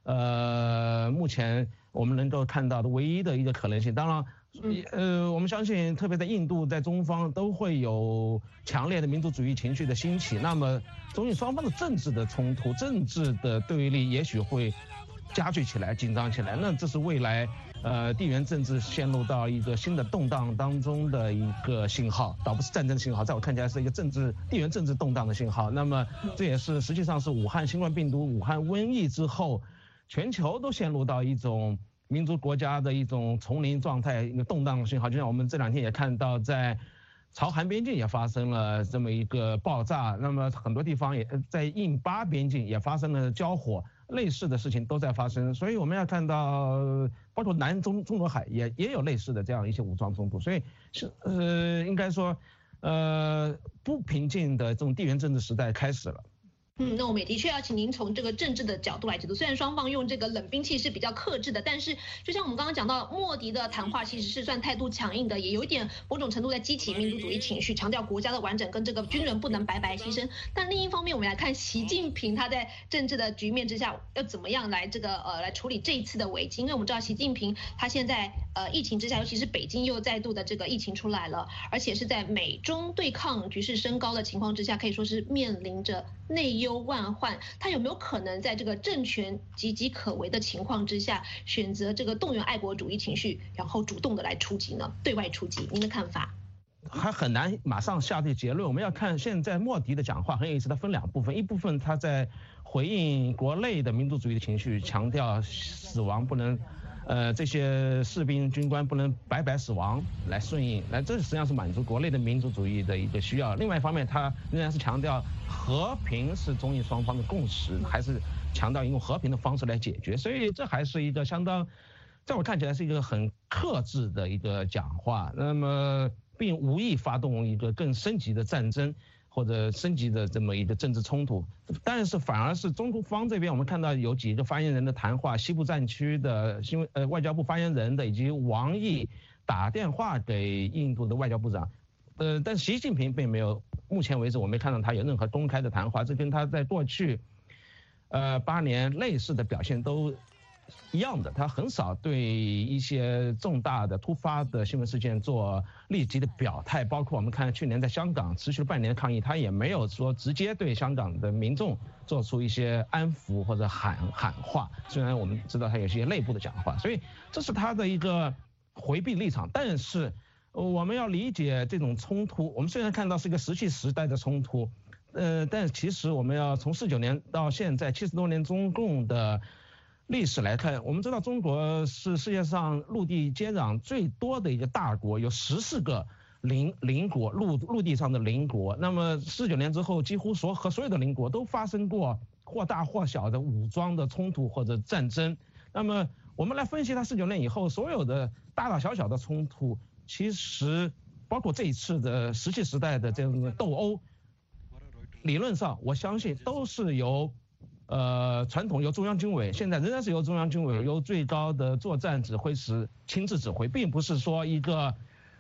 M: 目前我们能够看到的唯一的一个可能性。当然。我们相信，特别在印度，在中方都会有强烈的民族主义情绪的兴起。那么，中印双方的政治的冲突、政治的对立，也许会加剧起来、紧张起来。那这是未来地缘政治陷入到一个新的动荡当中的一个信号，倒不是战争的信号，在我看起来是一个地缘政治动荡的信号。那么，这也是实际上是武汉新冠病毒、武汉瘟疫之后，全球都陷入到一种民族国家的一种丛林状态，一个动荡的信号。就像我们这2天也看到，在朝韩边境也发生了这么一个爆炸，那么很多地方也在印巴边境也发生了交火，类似的事情都在发生。所以我们要看到，包括中国海也有类似的这样一些武装冲突。所以应该说，不平静的这种地缘政治时代开始了。
A: 那我们也的确要请您从这个政治的角度来解读。虽然双方用这个冷兵器是比较克制的，但是就像我们刚刚讲到，莫迪的谈话其实是算态度强硬的，也有一点某种程度在激起民族主义情绪，强调国家的完整跟这个军人不能白白牺牲。但另一方面，我们来看习近平他在政治的局面之下要怎么样来来处理这一次的危机。因为我们知道习近平他现在疫情之下，尤其是北京又再度的这个疫情出来了，而且是在美中对抗局势升高的情况之下，可以说是面临着内忧万患。他有没有可能在这个政权岌岌可危的情况之下，选择这个动员爱国主义情绪，然后主动的来出击呢？对外出击，您的看法？
M: 还很难马上下对结论。我们要看现在莫迪的讲话很有意思，它分2部分，一部分他在回应国内的民族主义的情绪，强调死亡不能。这些士兵军官不能白白死亡来顺应，这实际上是满足国内的民族主义的一个需要。另外一方面，他仍然是强调和平是中印双方的共识，还是强调用和平的方式来解决。所以这还是一个相当，在我看起来是一个很克制的一个讲话。那么并无意发动一个更升级的战争或者升级的这么一个政治冲突，但是反而是中国方这边，我们看到有几个发言人的谈话，西部战区的外交部发言人的以及王毅打电话给印度的外交部长，但习近平并没有，目前为止我没看到他有任何公开的谈话，这跟他在过去8年类似的表现都一样的，他很少对一些重大的突发的新闻事件做立即的表态，包括我们看去年在香港持续了半年的抗议，他也没有说直接对香港的民众做出一些安抚或者喊话，虽然我们知道他有些内部的讲话，所以这是他的一个回避立场。但是我们要理解这种冲突，我们虽然看到是一个石器时代的冲突，但其实我们要从49年到现在70多年中共的历史来看，我们知道中国是世界上陆地接壤最多的一个大国，有14个邻国，陆地上的邻国。那么49年之后，几乎所有的邻国都发生过或大或小的武装的冲突或者战争。那么我们来分析它19年以后所有的大大小小的冲突，其实包括这一次的石器时代的这种斗殴，理论上我相信都是由传统由中央军委，现在仍然是由中央军委由最高的作战指挥师亲自指挥，并不是说一个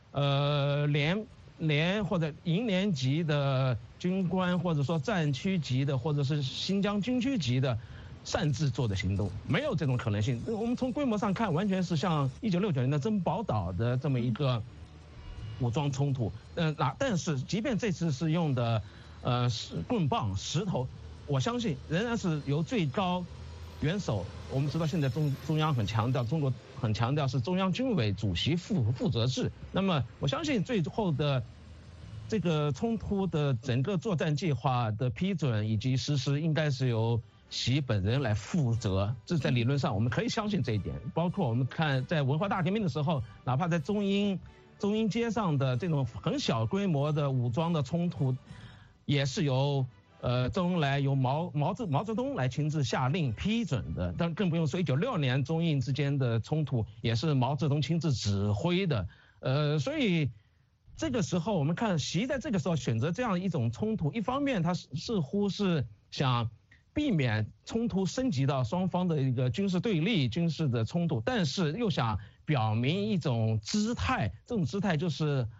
M: 连或者营连级的军官，或者说战区级的，或者是新疆军区级的擅自做的行动，没有这种可能性。我们从规模上看，完全是像1969年的珍宝岛的这么一个武装冲突。但是即便这次是用的棍棒、石头，我相信仍然是由最高元首，我们知道现在中央很强调，中国很强调是中央军委主席负责制。那么我相信最后的这个冲突的整个作战计划的批准以及实施，应该是由习本人来负责。这在理论上我们可以相信这一点。包括我们看在文化大革命的时候，哪怕在中英街上的这种很小规模的武装的冲突，也是由周恩来由毛泽东来亲自下令批准的，但更不用说1966年中印之间的冲突也是毛泽东亲自指挥的。所以这个时候我们看习在这个时候选择这样一种冲突，一方面他似乎是想避免冲突升级到双方的一个军事对立、军事的冲突，但是又想表明一种姿态，这种姿态就是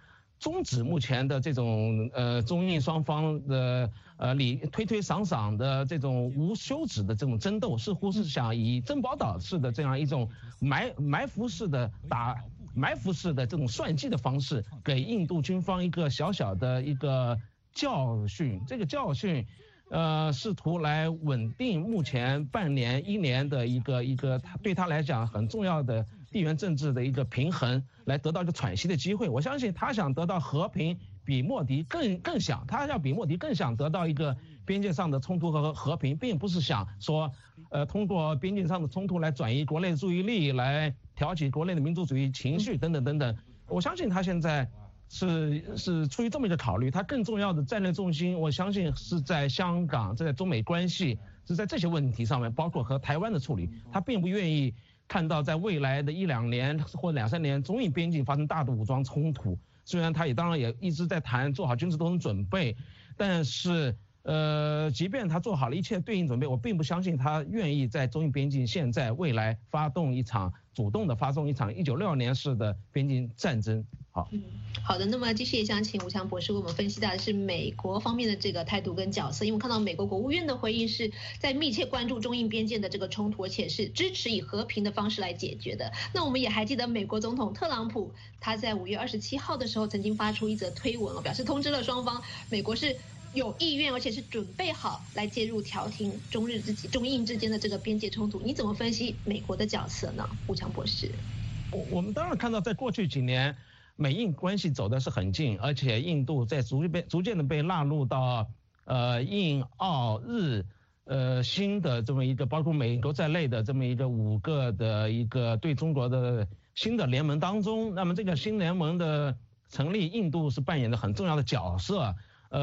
M: 终止目前的这种中印双方的推推搡搡的这种无休止的这种争斗，似乎是想以珍宝岛式的这样一种埋伏式的这种算计的方式，给印度军方一个小小的一个教训。这个教训，试图来稳定目前半年1年的一个对他来讲很重要的地缘政治的一个平衡，来得到一个喘息的机会。我相信他想得到和平，比莫迪更想，他要比莫迪更想得到一个边界上的冲突和和平，并不是想说，通过边境上的冲突来转移国内注意力，来挑起国内的民族主义情绪等等等等。我相信他现在是出于这么一个考虑，他更重要的战略重心，我相信是在香港，在中美关系，是在这些问题上面，包括和台湾的处理，他并不愿意看到在未来的1、2年或2、3年中印边境发生大的武装冲突。虽然他当然也一直在谈做好军事斗争准备，但是即便他做好了一切对应准备，我并不相信他愿意在中印边境现在未来主动的发动一场1962年式的边境战争。
A: 好的，那么继续也想请吴强博士为我们分析到的是美国方面的这个态度跟角色，因为看到美国国务院的回应是在密切关注中印边界的这个冲突，而且是支持以和平的方式来解决的。那我们也还记得美国总统特朗普他在5月27号的时候曾经发出一则推文，表示通知了双方，美国是有意愿而且是准备好来介入调停中印之间的这个边界冲突。你怎么分析美国的角色呢，吴强博士？
M: 我们当然看到在过去几年美印关系走的是很近，而且印度在逐渐的被纳入到印澳日新的这么一个包括美国在内的这么一个5个的一个对中国的新的联盟当中。那么这个新联盟的成立，印度是扮演着很重要的角色。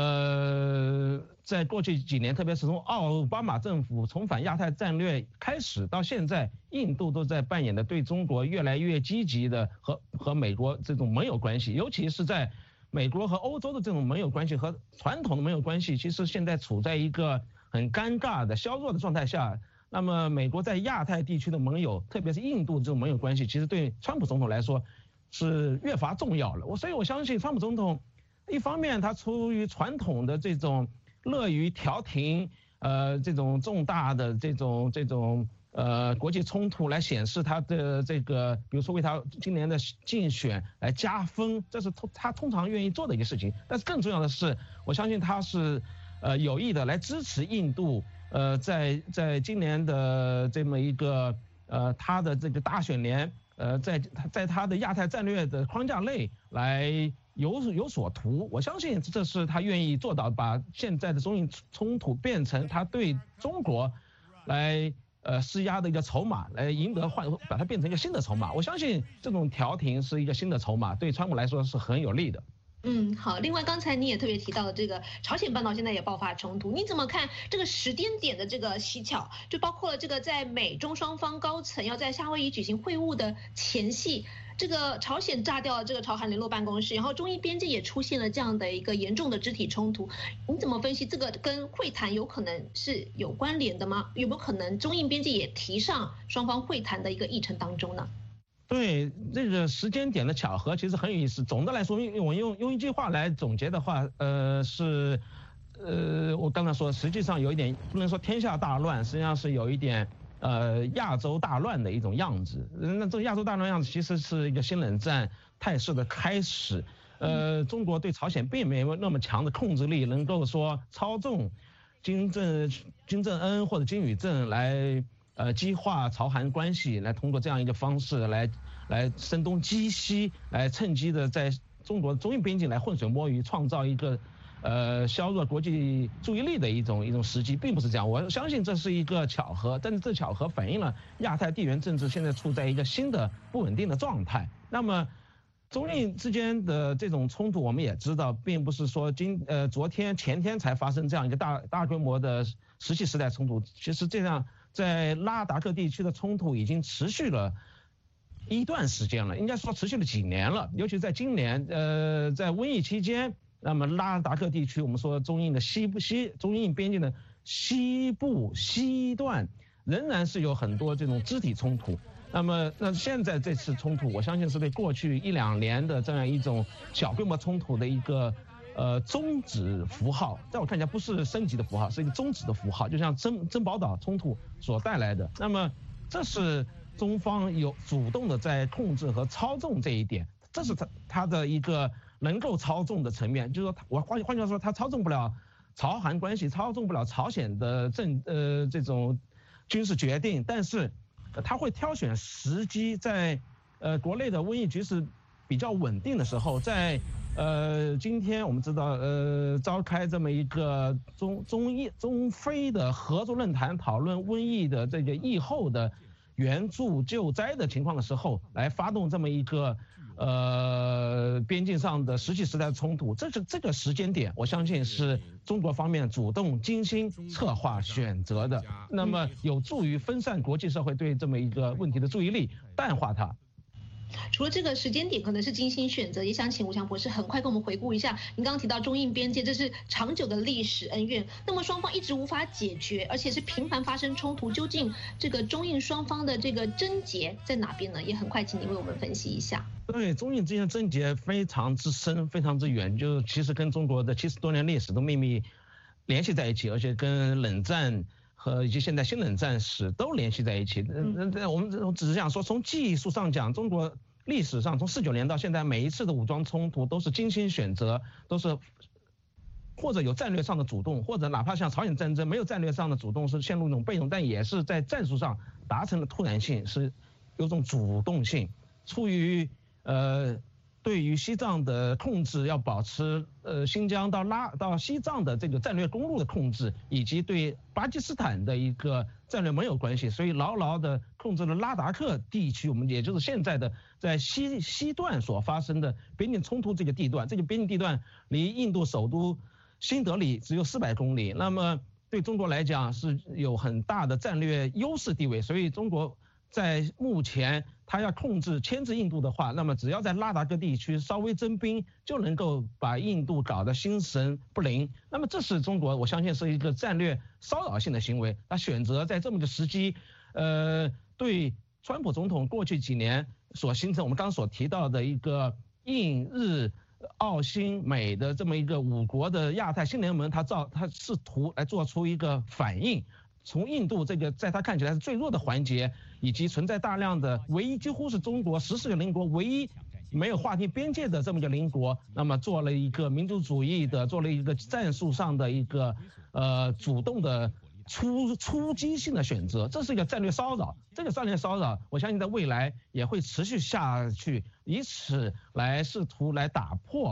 M: 在过去几年，特别是从奥巴马政府重返亚太战略开始到现在，印度都在扮演的对中国越来越积极的和美国这种盟友关系，尤其是在美国和欧洲的这种盟友关系和传统的盟友关系，其实现在处在一个很尴尬的削弱的状态下。那么美国在亚太地区的盟友，特别是印度这种盟友关系，其实对川普总统来说是越发重要了。所以我相信川普总统一方面他出于传统的这种乐于调停这种重大的这种国际冲突来显示他的这个，比如说为他今年的竞选来加分，这是他通常愿意做的一个事情。但是更重要的是，我相信他是有意的来支持印度在今年的这么一个他的这个大选年在他的亚太战略的框架内来有所图。我相信这是他愿意做到，把现在的中印冲突变成他对中国来施压的一个筹码，来把它变成一个新的筹码。我相信这种调停是一个新的筹码，对川普来说是很有利的。
A: 好。另外，刚才你也特别提到了这个朝鲜半岛现在也爆发冲突，你怎么看这个时间点的这个蹊跷？就包括了这个在美中双方高层要在夏威夷举行会晤的前夕，这个朝鲜炸掉了这个朝韩联络办公室，然后中印边界也出现了这样的一个严重的肢体冲突。你怎么分析这个跟会谈有可能是有关联的吗？有没有可能中印边界也提上双方会谈的一个议程当中呢？
M: 对，这个时间点的巧合其实很有意思。总的来说，我用一句话来总结的话，我刚才说，实际上有一点不能说天下大乱，实际上是有一点亚洲大乱的一种样子。那这个亚洲大乱样子其实是一个新冷战态势的开始。中国对朝鲜并没有那么强的控制力，能够说操纵金正恩或者金宇镇来激化朝韩关系，来通过这样一个方式来声东击西，来趁机的在中国中印边境来浑水摸鱼，创造一个削弱国际注意力的一种时机，并不是这样。我相信这是一个巧合，但是这巧合反映了亚太地缘政治现在处在一个新的不稳定的状态。那么中印之间的这种冲突，我们也知道，并不是说昨天前天才发生这样一个大规模的石器时代冲突。其实这样在拉达克地区的冲突已经持续了一段时间了，应该说持续了几年了。尤其在今年，在瘟疫期间，那么拉达克地区，我们说中印边境的西部西段仍然是有很多这种肢体冲突。 那现在这次冲突，我相信是对过去1-2年的这样一种小规模冲突的一个终止符号，在我看起来不是升级的符号，是一个终止的符号，就像珍宝岛冲突所带来的。那么这是中方有主动的在控制和操纵这一点，这是他的一个能够操纵的层面，就是说换句话说，他操纵不了朝韩关系，操纵不了朝鲜的这种军事决定，但是他会挑选时机，在国内的瘟疫局势比较稳定的时候，在今天我们知道召开这么一个中非的合作论坛，讨论瘟疫的这个疫后的援助救灾的情况的时候，来发动这么一个边境上的石器时代的冲突，这个时间点，我相信是中国方面主动精心策划选择的，那么有助于分散国际社会对这么一个问题的注意力，淡化它。
A: 除了这个时间点可能是精心选择，也想请吴强博士很快跟我们回顾一下，您刚刚提到中印边界，这是长久的历史恩怨，那么双方一直无法解决，而且是频繁发生冲突，究竟这个中印双方的这个症结在哪边呢？也很快请您为我们分析一下。
M: 对，中印之间的症结非常之深，非常之远，就其实跟中国的70多年历史都秘密联系在一起，而且跟冷战和以及现在新冷战史都联系在一起。我们只是想说，从技术上讲，中国历史上从49年到现在，每一次的武装冲突都是精心选择，都是或者有战略上的主动，或者哪怕像朝鲜战争没有战略上的主动，是陷入一种被动，但也是在战术上达成了突然性，是有种主动性。出于对于西藏的控制，要保持新疆到西藏的这个战略公路的控制，以及对巴基斯坦的一个战略盟友关系，所以牢牢的控制了拉达克地区，我们也就是现在的在西段所发生的边境冲突这个地段，这个边境地段离印度首都新德里只有400公里，那么对中国来讲是有很大的战略优势地位，所以中国在目前他要牵制印度的话，那么只要在拉达克地区稍微增兵，就能够把印度搞得心神不宁。那么这是中国，我相信是一个战略骚扰性的行为。他选择在这么个时机，对川普总统过去几年所形成我们刚刚所提到的一个印日澳新美的这么一个5国的亚太新联盟，他试图来做出一个反应。从印度这个在他看起来是最弱的环节，以及存在大量的几乎是中国14个邻国唯一没有划定边界的这么一个邻国，那么做了一个民族主义的，做了一个战术上的一个主动的出击性的选择，这是一个战略骚扰。这个战略骚扰，我相信在未来也会持续下去，以此来试图来打破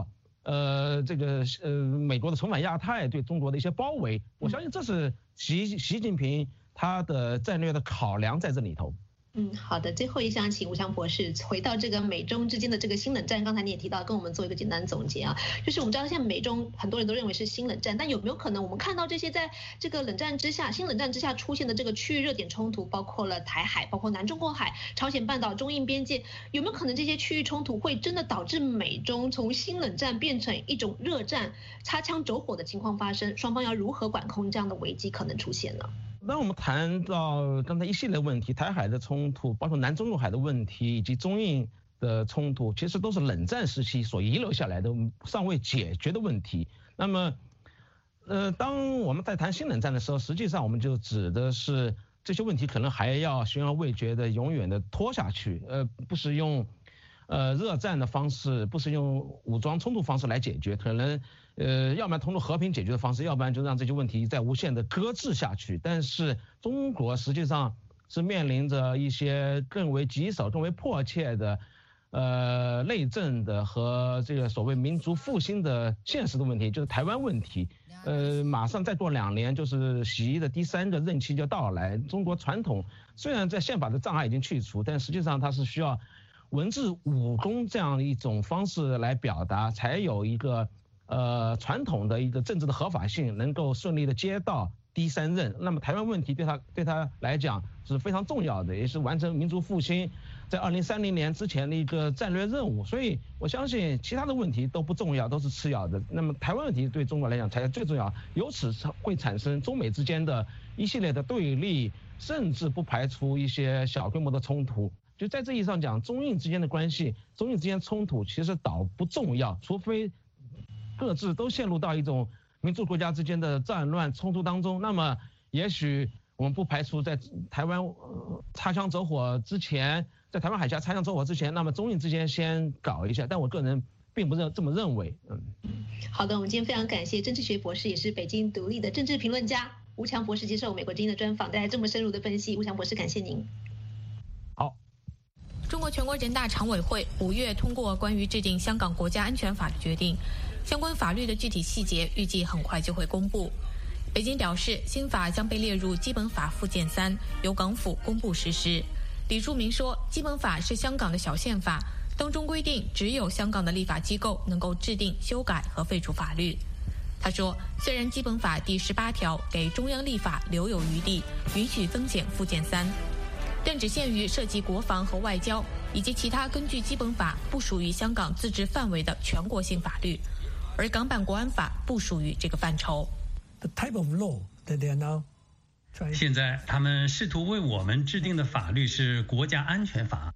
M: 美国的重返亚太对中国的一些包围。我相信这是习近平他的战略的考量在这里头。
A: 好的，最后一项请吴强博士回到这个美中之间的这个新冷战，刚才你也提到，跟我们做一个简单总结啊，就是我们知道现在美中很多人都认为是新冷战，但有没有可能我们看到这些在这个新冷战之下出现的这个区域热点冲突，包括了台海，包括南中国海、朝鲜半岛、中印边界，有没有可能这些区域冲突会真的导致美中从新冷战变成一种热战，擦枪走火的情况发生？双方要如何管控这样的危机可能出现呢？
M: 当我们谈到刚才一系列问题，台海的冲突，包括南中国海的问题，以及中印的冲突，其实都是冷战时期所遗留下来的尚未解决的问题。那么，当我们在谈新冷战的时候，实际上我们就指的是这些问题可能还要悬而未决的永远的拖下去，不是用热战的方式，不是用武装冲突方式来解决，可能要不然通过和平解决的方式，要不然就让这些问题再无限的搁置下去。但是中国实际上是面临着一些更为棘手、更为迫切的内政的和这个所谓民族复兴的现实的问题，就是台湾问题。马上再过2年就是习的第3个任期就到来。中国传统虽然在宪法的障碍已经去除，但实际上它是需要文治武功这样一种方式来表达，才有一个传统的一个政治的合法性，能够顺利的接到第3任。那么台湾问题对他来讲是非常重要的，也是完成民族复兴在2030年之前的一个战略任务。所以我相信其他的问题都不重要，都是次要的。那么台湾问题对中国来讲才是最重要，由此会产生中美之间的一系列的对立，甚至不排除一些小规模的冲突。 就在这意义上讲，中印之间的关系、中印之间冲突其实倒不重要，除非各自都陷入到一种民族国家之间的战乱冲突当中，那么也许我们不排除在台湾擦枪走火之前，在台湾海峡擦枪走火之前，那么中印之间先搞一下，但我个人并不这么认为。
A: 好的，我们今天非常感谢政治学博士，也是北京独立的政治评论家吴强博士接受美国之音的专访，带来这么深入的分析。吴强博士，感谢您。
M: 好。
K: 中国全国人大常委会5月通过关于制定香港国家安全法的决定，相关法律的具体细节预计很快就会公布。北京表示，新法将被列入基本法附件3，由港府公布实施。李柱铭说，基本法是香港的小宪法，当中规定只有香港的立法机构能够制定、修改和废除法律。他说，虽然基本法第18条给中央立法留有余地，允许增减附件3，但只限于涉及国防和外交以及其他根据基本法不属于香港自治范围的全国性法律，而港版国安法不属于这个范畴。
L: 现在他们试图为我们制定的法律是国家安全法，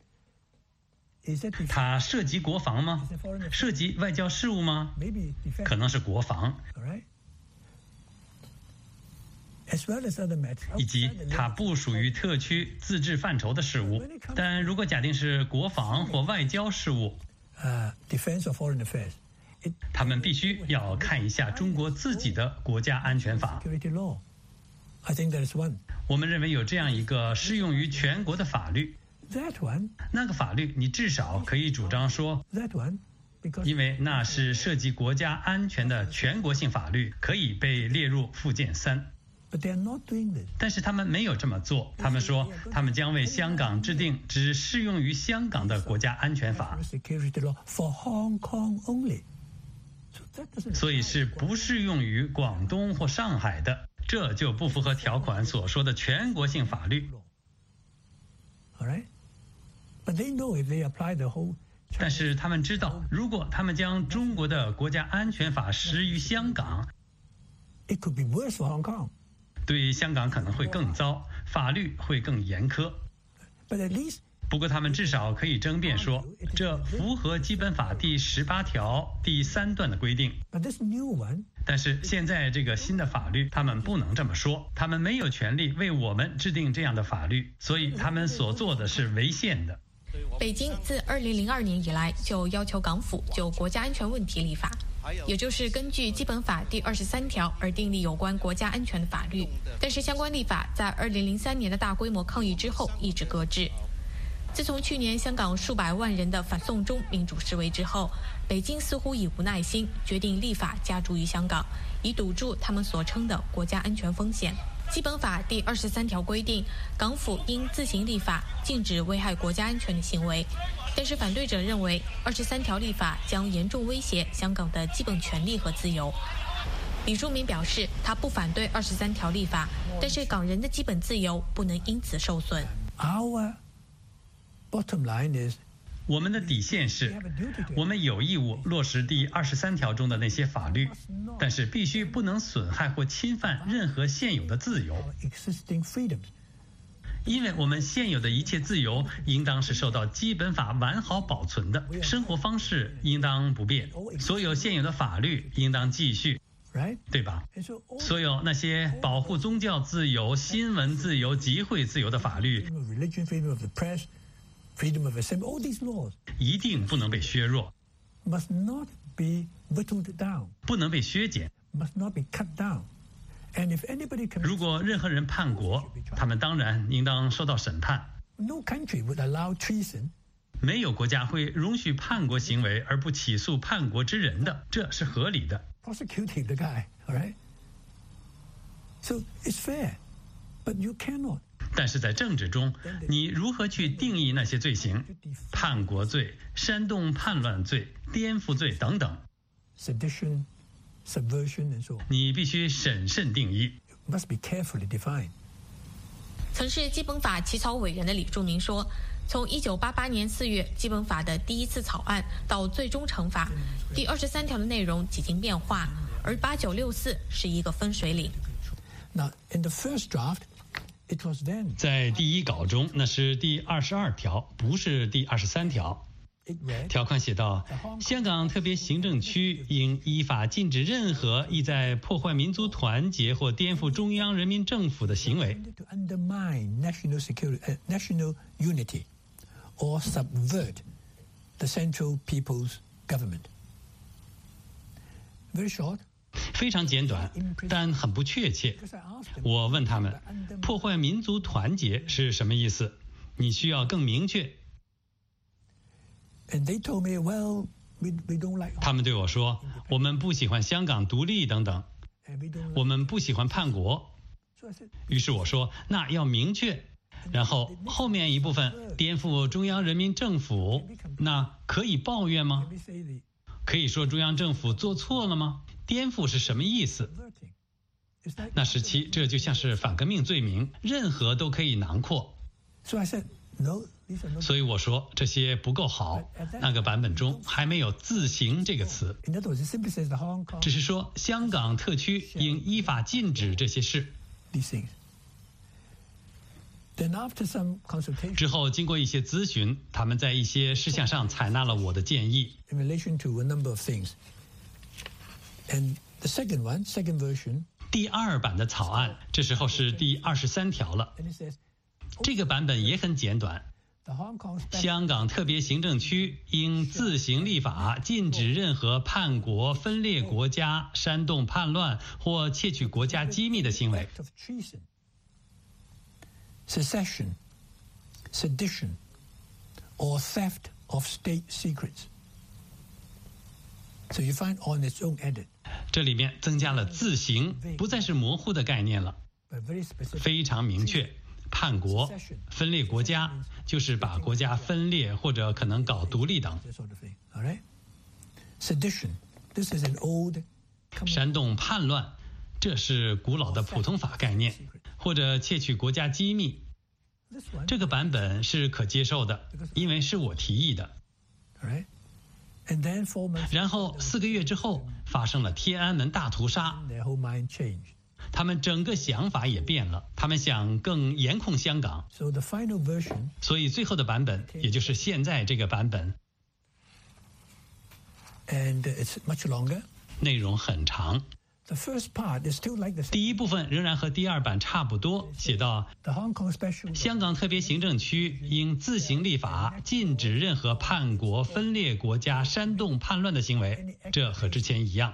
L: 它涉及国防吗？涉及外交事务吗？可能是国防，以及它不属于特区自治范畴的事务。但如果假定是国防或外交事务，他们必须要看一下中国自己的国家安全法。我们认为有这样一个适用于全国的法律，那个法律你至少可以主张说，因为那是涉及国家安全的全国性法律，可以被列入附件3。但是他们没有这么做，他们说他们将为香港制定只适用于香港的国家安全法，所以是不适用于广东或上海的，这就不符合条款所说的全国性法律。但是他们知道，如果他们将中国的国家安全法施于香港，对香港可能会更糟，法律会更严苛。不过他们至少可以争辩说，这符合基本法第18条第3段的规定。但是现在这个新的法律，他们不能这么说，他们没有权利为我们制定这样的法律，所以他们所做的是违宪的。
K: 北京自2002年以来就要求港府就国家安全问题立法，也就是根据基本法第23条而订立有关国家安全的法律，但是相关立法在2003年的大规模抗议之后一直搁置。自从去年香港数百万人的反送中民主示威之后，北京似乎已无耐心，决定立法加诸于香港，以堵住他们所称的国家安全风险。基本法第23条规定，港府应自行立法，禁止危害国家安全的行为。但是反对者认为，23条立法将严重威胁香港的基本权利和自由。李柱铭表示，他不反对23条立法，但是港人的基本自由不能因此受损。
L: 我们的底线是，我们有义务落实第23条中的那些法律，但是必须不能损害或侵犯任何现有的自由，因为我们现有的一切自由应当是受到基本法完好保存的，生活方式应当不变，所有现有的法律应当继续，对吧？所有那些保护宗教自由、新闻自由、集会自由的法律一定不能被削弱，不能被削减。如果任何人叛国，他们当然应当受到审判。没有国家会容许叛国行为而不起诉叛国之人的，这是合理的。但是在政治中，你如何去定义那些罪行？叛国罪、煽动叛乱罪、颠覆罪等等，你必须审慎定义。
K: 曾是基本法起草委员的李柱铭说，从1988年4月基本法的第一次草案到最终成法，第23条的内容几经变化，而8964是一个分水岭。
L: 在第一稿中，那是第22条，不是第23条。条款写道，香港特别行政区应依法禁止任何意在破坏民族团结或颠覆中央人民政府的行为。非常简短，但很不确切。我问他们，破坏民族团结是什么意思？你需要更明确。他们对我说，我们不喜欢香港独立等等，我们不喜欢叛国。于是我说，那要明确。然后后面一部分颠覆中央人民政府，那可以抱怨吗？可以说中央政府做错了吗？颠覆是什么意思？那时期这就像是反革命罪名，任何都可以囊括。所以我说这些不够好，那个版本中还没有自行这个词，只是说香港特区应依法禁止这些事。之后经过一些咨询，他们在一些事项上采纳了我的建议。第2版的草案这时候是第23条了，这个版本也很简短。香港特别行政区应自行立法，禁止任何叛国、分裂国家、煽动叛乱或窃取国家机密的行为。
N: Secession, sedition, or theft of state secrets. So you find on its own edit.
L: 这里面增加了自行，不再是模糊的概念了，非常明确。叛国、分裂国家，就是把国家分裂或者可能搞独立等。
N: Sedition, this is an old.
L: 煽动叛乱，这是古老的普通法概念，或者窃取国家机密。这个版本是可接受的，因为是我提议的。然后4个月之后发生了天安门大屠杀，他们整个想法也变了，他们想更严控香港。所以最后的版本，也就是现在这个版本，内容很长。第一部分仍然和第2版差不多，写到香港特别行政区应自行立法，禁止任何叛国、分裂国家、煽动叛乱的行为，这和之前一样。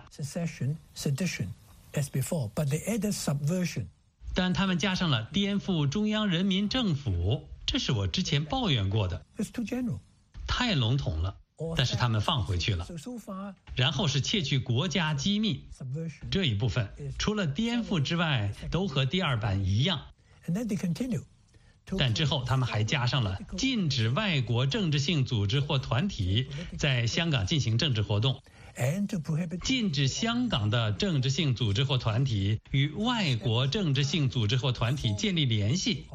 L: 但他们加上了颠覆中央人民政府，这是我之前抱怨过的，太笼统了。但是他们放回去了。然后是窃取国家机密，这一部分除了颠覆之外都和第2版一样。但之后他们还加上了禁止外国政治性组织或团体在香港进行政治活动，禁止香港的政治性组织或团体与外国政治性组织或团体建立联系。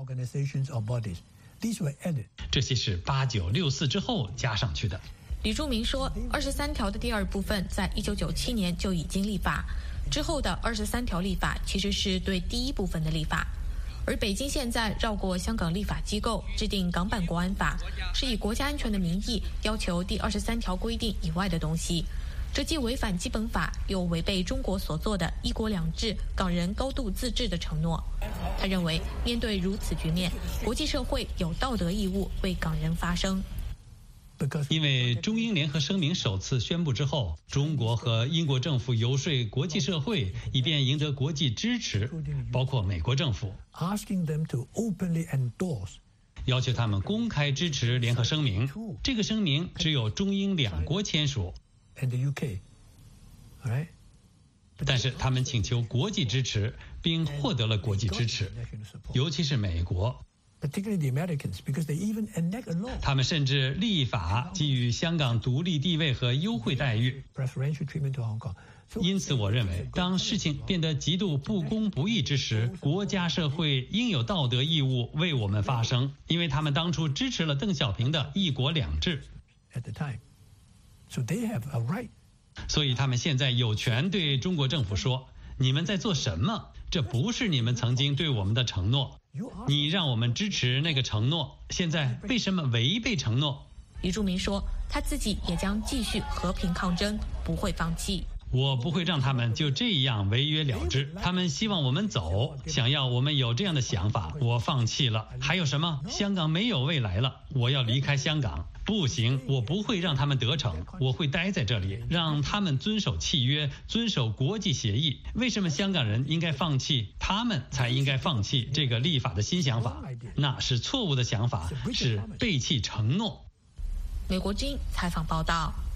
L: 这些是8964之后加上去的。
K: 李柱铭说，23条的第2部分在1997年就已经立法，之后的23条立法其实是对第1部分的立法，而北京现在绕过香港立法机构制定港版国安法，是以国家安全的名义要求第23条规定以外的东西，这既违反基本法，又违背中国所做的一国两制、港人高度自治的承诺。他认为，面对如此局面，国际社会有道德义务为港人发声。
L: 因为中英联合声明首次宣布之后，中国和英国政府游说国际社会，以便赢得国际支持，包括美国政府，要求他们公开支持联合声明。这个声明只有中英2国签署，但是他们请求国际支持，并获得了国际支持，尤其是美国。他们甚至立法给予香港独立地位和优惠待遇。因此我认为，当事情变得极度不公不义之时，国家社会应有道德义务为我们发声，因为他们当初支持了邓小平的一国两制，所以他们现在有权对中国政府说，你们在做什么？这不是你们曾经对我们的承诺。 你让我们支持那个承诺，现在为什么违背承诺？
K: 李柱铭说，他自己也将继续和平抗争，不会放弃。
L: 我不会让他们就这样违约了之，他们希望我们走，想要我们有这样的想法，我放弃了。还有什么？香港没有未来了，我要离开香港。不行，我不会让他们得逞，我会待在这里，让他们遵守契约，遵守国际协议。为什么香港人应该放弃？他们才应该放弃这个立法的新想法，那是错误的想法，是背弃承诺。
K: 美国之音采访报道。